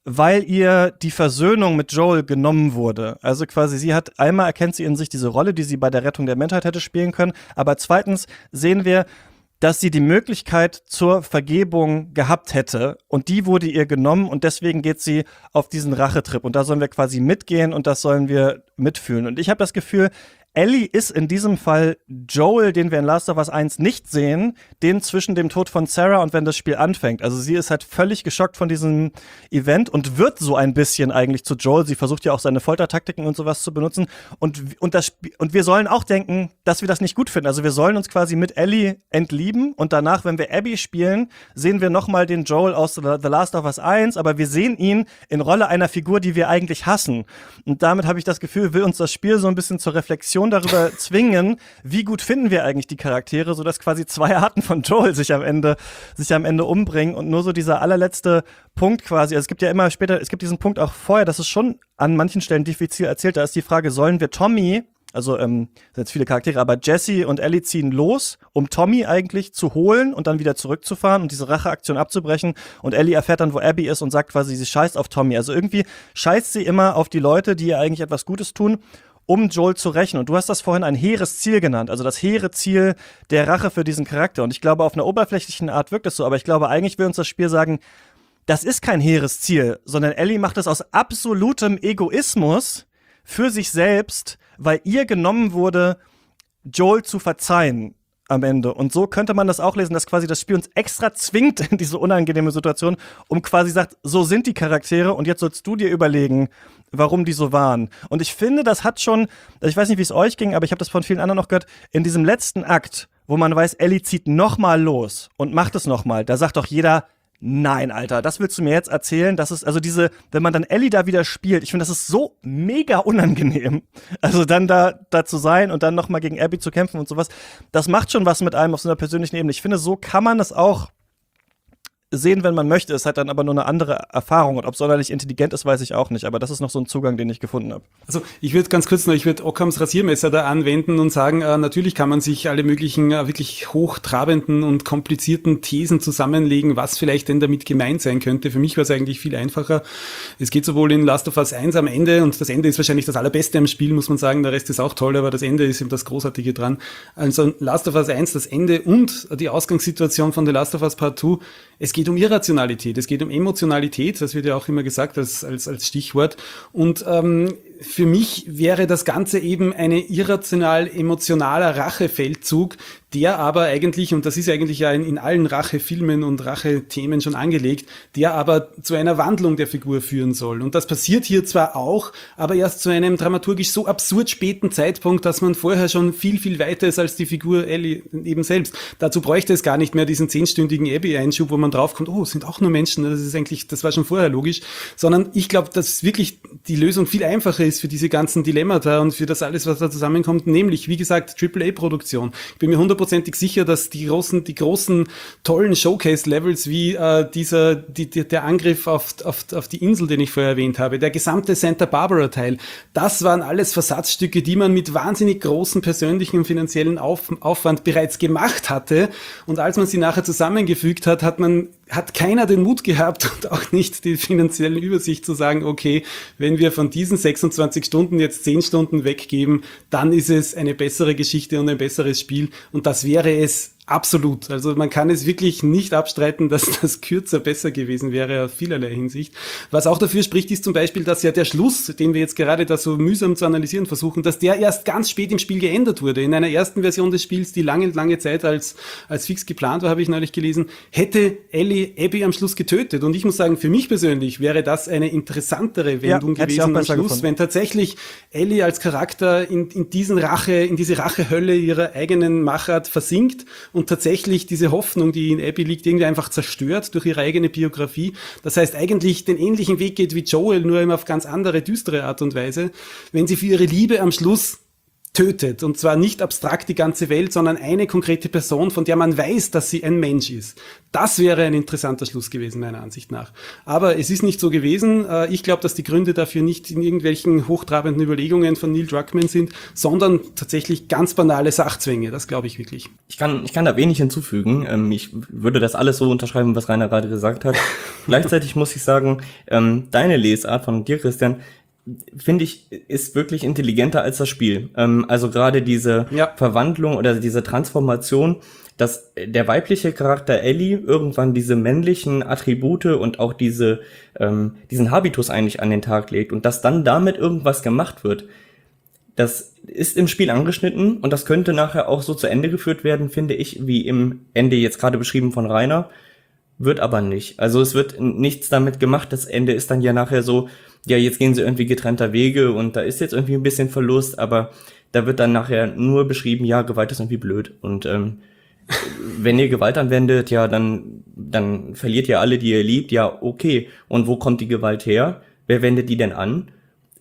weil ihr die Versöhnung mit Joel genommen wurde. Also quasi, sie hat, einmal erkennt sie in sich diese Rolle, die sie bei der Rettung der Menschheit hätte spielen können, aber zweitens sehen wir, dass sie die Möglichkeit zur Vergebung gehabt hätte und die wurde ihr genommen und deswegen geht sie auf diesen Rachetrip und da sollen wir quasi mitgehen und das sollen wir mitfühlen. Und ich habe das Gefühl, Ellie ist in diesem Fall Joel, den wir in Last of Us eins nicht sehen, den zwischen dem Tod von Sarah und wenn das Spiel anfängt. Also sie ist halt völlig geschockt von diesem Event und wird so ein bisschen eigentlich zu Joel. Sie versucht ja auch seine Foltertaktiken und sowas zu benutzen. Und, und, das Sp- und wir sollen auch denken, dass wir das nicht gut finden. Also wir sollen uns quasi mit Ellie entlieben und danach, wenn wir Abby spielen, sehen wir nochmal den Joel aus The Last of Us eins, aber wir sehen ihn in Rolle einer Figur, die wir eigentlich hassen. Und damit habe ich das Gefühl, will uns das Spiel so ein bisschen zur Reflexion darüber zwingen, wie gut finden wir eigentlich die Charaktere, sodass quasi zwei Arten von Joel sich am Ende, sich am Ende umbringen und nur so dieser allerletzte Punkt quasi, also es gibt ja immer später, es gibt diesen Punkt auch vorher, das ist schon an manchen Stellen diffizil erzählt, da ist die Frage, sollen wir Tommy, also ähm, sind jetzt viele Charaktere, aber Jesse und Ellie ziehen los, um Tommy eigentlich zu holen und dann wieder zurückzufahren und diese Racheaktion abzubrechen und Ellie erfährt dann, wo Abby ist und sagt quasi, sie scheißt auf Tommy, also irgendwie scheißt sie immer auf die Leute, die ihr eigentlich etwas Gutes tun, um Joel zu rächen. Und du hast das vorhin ein hehres Ziel genannt, also das hehre Ziel der Rache für diesen Charakter. Und ich glaube, auf einer oberflächlichen Art wirkt es so, aber ich glaube, eigentlich will uns das Spiel sagen, das ist kein hehres Ziel, sondern Ellie macht es aus absolutem Egoismus für sich selbst, weil ihr genommen wurde, Joel zu verzeihen am Ende. Und so könnte man das auch lesen, dass quasi das Spiel uns extra zwingt in diese unangenehme Situation, um quasi sagt, so sind die Charaktere und jetzt sollst du dir überlegen, warum die so waren. Und ich finde, das hat schon, ich weiß nicht, wie es euch ging, aber ich habe das von vielen anderen noch gehört, in diesem letzten Akt, wo man weiß, Ellie zieht nochmal los und macht es nochmal, da sagt doch jeder, nein, Alter, das willst du mir jetzt erzählen? Das ist, also diese, wenn man dann Ellie da wieder spielt, ich finde, das ist so mega unangenehm. Also dann da, da zu sein und dann nochmal gegen Abby zu kämpfen und sowas, das macht schon was mit einem auf so einer persönlichen Ebene. Ich finde, so kann man das auch sehen, wenn man möchte. Es hat dann aber nur eine andere Erfahrung. Und ob sonderlich intelligent ist, weiß ich auch nicht. Aber das ist noch so ein Zugang, den ich gefunden habe. Also ich würde ganz kurz noch, ich würde Ockhams Rasiermesser da anwenden und sagen, äh, natürlich kann man sich alle möglichen äh, wirklich hochtrabenden und komplizierten Thesen zusammenlegen, was vielleicht denn damit gemeint sein könnte. Für mich war es eigentlich viel einfacher. Es geht sowohl in Last of Us eins am Ende, und das Ende ist wahrscheinlich das Allerbeste am Spiel, muss man sagen, der Rest ist auch toll, aber das Ende ist eben das Großartige dran. Also Last of Us eins, das Ende und die Ausgangssituation von The Last of Us Part zwei, es geht um Irrationalität, es geht um Emotionalität, das wird ja auch immer gesagt als, als, als Stichwort. Und ähm, für mich wäre das Ganze eben ein irrational-emotionaler Rachefeldzug, der aber eigentlich, und das ist eigentlich ja in, in allen Rachefilmen und Rachethemen schon angelegt, der aber zu einer Wandlung der Figur führen soll. Und das passiert hier zwar auch, aber erst zu einem dramaturgisch so absurd späten Zeitpunkt, dass man vorher schon viel, viel weiter ist als die Figur Ellie eben selbst. Dazu bräuchte es gar nicht mehr diesen zehnstündigen Abby-Einschub, wo man draufkommt, oh, es sind auch nur Menschen, das ist eigentlich, das war schon vorher logisch, sondern ich glaube, dass wirklich die Lösung viel einfacher ist für diese ganzen Dilemmata und für das alles, was da zusammenkommt, nämlich, wie gesagt, Triple A-Produktion. Ich bin mir hundertprozentig sicher, dass die großen, die großen, tollen Showcase-Levels wie äh, dieser, die, die, der Angriff auf, auf, auf die Insel, den ich vorher erwähnt habe, der gesamte Santa Barbara-Teil, das waren alles Versatzstücke, die man mit wahnsinnig großen persönlichen und finanziellen Auf, Aufwand bereits gemacht hatte, und als man sie nachher zusammengefügt hat, hat man hat keiner den Mut gehabt und auch nicht die finanzielle Übersicht zu sagen, okay, wenn wir von diesen sechsundzwanzig Stunden jetzt zehn Stunden weggeben, dann ist es eine bessere Geschichte und ein besseres Spiel, und das wäre es absolut. Also man kann es wirklich nicht abstreiten, dass das kürzer besser gewesen wäre aus vielerlei Hinsicht. Was auch dafür spricht, ist zum Beispiel, dass ja der Schluss, den wir jetzt gerade da so mühsam zu analysieren versuchen, dass der erst ganz spät im Spiel geändert wurde. In einer ersten Version des Spiels, die lange, lange Zeit als, als fix geplant war, habe ich neulich gelesen, hätte Ellie Abby am Schluss getötet. Und ich muss sagen, für mich persönlich wäre das eine interessantere Wendung ja, gewesen am Schluss, gefunden. Wenn tatsächlich Ellie als Charakter in, in diesen Rache, in diese Rachehölle ihrer eigenen Machart versinkt und tatsächlich diese Hoffnung, die in Abby liegt, irgendwie einfach zerstört durch ihre eigene Biografie. Das heißt, eigentlich den ähnlichen Weg geht wie Joel, nur eben auf ganz andere, düstere Art und Weise. Wenn sie für ihre Liebe am Schluss tötet. Und zwar nicht abstrakt die ganze Welt, sondern eine konkrete Person, von der man weiß, dass sie ein Mensch ist. Das wäre ein interessanter Schluss gewesen, meiner Ansicht nach. Aber es ist nicht so gewesen. Ich glaube, dass die Gründe dafür nicht in irgendwelchen hochtrabenden Überlegungen von Neil Druckmann sind, sondern tatsächlich ganz banale Sachzwänge. Das glaube ich wirklich. Ich kann, ich kann da wenig hinzufügen. Ähm, ich würde das alles so unterschreiben, was Rainer gerade gesagt hat. Gleichzeitig muss ich sagen, ähm, deine Lesart von dir, Christian, finde ich, ist wirklich intelligenter als das Spiel. Ähm, also gerade diese ja. Verwandlung oder diese Transformation, dass der weibliche Charakter Ellie irgendwann diese männlichen Attribute und auch diese ähm, diesen Habitus eigentlich an den Tag legt und dass dann damit irgendwas gemacht wird. Das ist im Spiel angeschnitten und das könnte nachher auch so zu Ende geführt werden, finde ich, wie im Ende jetzt gerade beschrieben von Rainer, wird aber nicht. Also es wird nichts damit gemacht, das Ende ist dann ja nachher so, ja, jetzt gehen sie irgendwie getrennter Wege und da ist jetzt irgendwie ein bisschen Verlust, aber da wird dann nachher nur beschrieben, ja, Gewalt ist irgendwie blöd und ähm, wenn ihr Gewalt anwendet, ja, dann dann verliert ihr alle, die ihr liebt, ja, okay. Und wo kommt die Gewalt her? Wer wendet die denn an?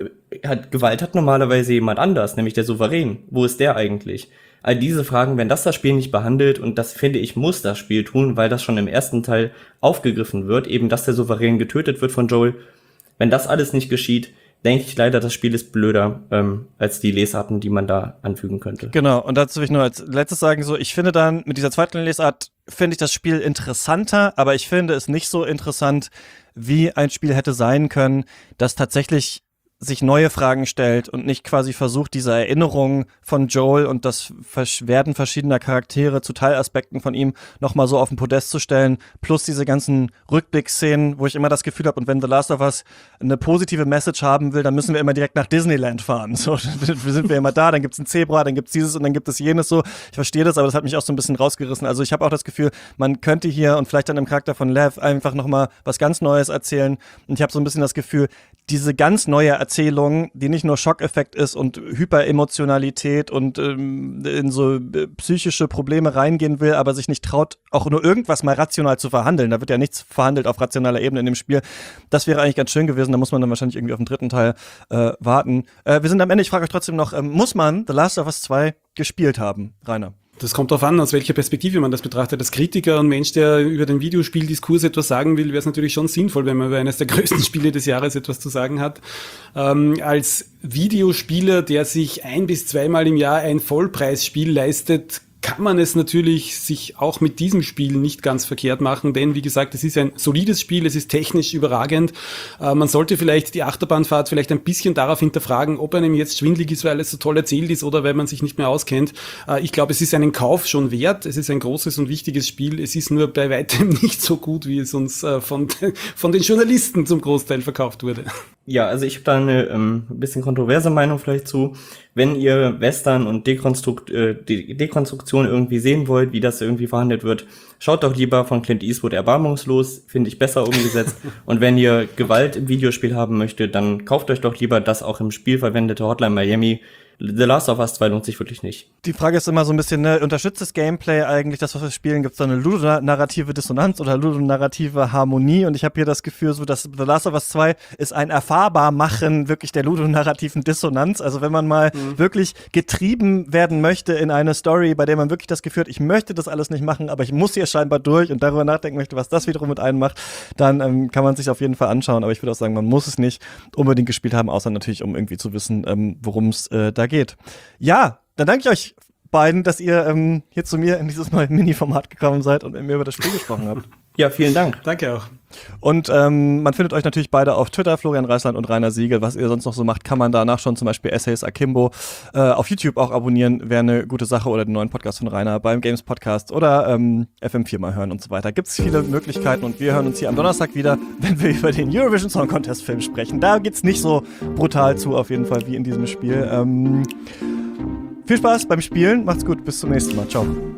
Hat, Gewalt hat normalerweise jemand anders, nämlich der Souverän. Wo ist der eigentlich? All diese Fragen, wenn das das Spiel nicht behandelt, und das finde ich, muss das Spiel tun, weil das schon im ersten Teil aufgegriffen wird, eben, dass der Souverän getötet wird von Joel. Wenn das alles nicht geschieht, denke ich leider, das Spiel ist blöder ähm, als die Lesarten, die man da anfügen könnte. Genau, und dazu will ich nur als letztes sagen, so, ich finde dann, mit dieser zweiten Lesart finde ich das Spiel interessanter, aber ich finde es nicht so interessant, wie ein Spiel hätte sein können, das tatsächlich sich neue Fragen stellt und nicht quasi versucht, diese Erinnerung von Joel und das Werden verschiedener Charaktere zu Teilaspekten von ihm nochmal so auf den Podest zu stellen, plus diese ganzen Rückblickszenen, wo ich immer das Gefühl habe, und wenn The Last of Us eine positive Message haben will, dann müssen wir immer direkt nach Disneyland fahren. So sind wir immer da, dann gibt's ein Zebra, dann gibt's dieses und dann gibt es jenes so. Ich verstehe das, aber das hat mich auch so ein bisschen rausgerissen. Also ich habe auch das Gefühl, man könnte hier und vielleicht dann im Charakter von Lev einfach nochmal was ganz Neues erzählen. Und ich habe so ein bisschen das Gefühl, diese ganz neue Erzählung, die nicht nur Schockeffekt ist und Hyperemotionalität und ähm, in so äh, psychische Probleme reingehen will, aber sich nicht traut, auch nur irgendwas mal rational zu verhandeln. Da wird ja nichts verhandelt auf rationaler Ebene in dem Spiel. Das wäre eigentlich ganz schön gewesen. Da muss man dann wahrscheinlich irgendwie auf den dritten Teil äh, warten. Äh, wir sind am Ende. Ich frage euch trotzdem noch, ähm, muss man The Last of Us zwei gespielt haben, Rainer? Das kommt darauf an, aus welcher Perspektive man das betrachtet. Als Kritiker und Mensch, der über den Videospieldiskurs etwas sagen will, wäre es natürlich schon sinnvoll, wenn man über eines der größten Spiele des Jahres etwas zu sagen hat. Ähm, als Videospieler, der sich ein- bis zweimal im Jahr ein Vollpreisspiel leistet, kann man es natürlich sich auch mit diesem Spiel nicht ganz verkehrt machen, denn wie gesagt, es ist ein solides Spiel, es ist technisch überragend. Äh, man sollte vielleicht die Achterbahnfahrt vielleicht ein bisschen darauf hinterfragen, ob einem jetzt schwindelig ist, weil es so toll erzählt ist oder weil man sich nicht mehr auskennt. Äh, ich glaube, es ist einen Kauf schon wert, es ist ein großes und wichtiges Spiel, es ist nur bei weitem nicht so gut, wie es uns äh, von, von den Journalisten zum Großteil verkauft wurde. Ja, also ich habe da eine ähm, bisschen kontroverse Meinung vielleicht zu. Wenn ihr Western und Dekonstrukt, äh, De- Dekonstruktion irgendwie sehen wollt, wie das irgendwie verhandelt wird, schaut doch lieber von Clint Eastwood Erbarmungslos, finde ich besser umgesetzt. Und wenn ihr Gewalt im Videospiel haben möchtet, dann kauft euch doch lieber das auch im Spiel verwendete Hotline Miami. The Last of Us zwei lohnt sich wirklich nicht. Die Frage ist immer so ein bisschen, ne, unterstützt das Gameplay eigentlich das, was wir spielen? Gibt es da eine ludonarrative Dissonanz oder ludonarrative Harmonie? Und ich habe hier das Gefühl, so dass The Last of Us zwei ist ein Erfahrbarmachen wirklich der ludonarrativen Dissonanz. Also wenn man mal mhm. wirklich getrieben werden möchte in eine Story, bei der man wirklich das Gefühl hat, ich möchte das alles nicht machen, aber ich muss hier scheinbar durch und darüber nachdenken möchte, was das wiederum mit einem macht, dann ähm, kann man sich auf jeden Fall anschauen. Aber ich würde auch sagen, man muss es nicht unbedingt gespielt haben, außer natürlich, um irgendwie zu wissen, ähm, worum es äh, da geht. Ja, dann danke ich euch beiden, dass ihr ähm, hier zu mir in dieses neue Mini-Format gekommen seid und mit mir über das Spiel gesprochen habt. Ja, vielen Dank. Danke auch. Und ähm, man findet euch natürlich beide auf Twitter, Florian Reisland und Rainer Siegel. Was ihr sonst noch so macht, kann man danach schon, zum Beispiel Essays Akimbo. Äh, auf YouTube auch abonnieren, wäre eine gute Sache, oder den neuen Podcast von Rainer beim Games Podcast oder ähm, F M vier mal hören und so weiter. Gibt es viele Möglichkeiten und wir hören uns hier am Donnerstag wieder, wenn wir über den Eurovision Song Contest Film sprechen. Da geht's nicht so brutal zu, auf jeden Fall, wie in diesem Spiel. Ähm, viel Spaß beim Spielen, macht's gut, bis zum nächsten Mal. Ciao.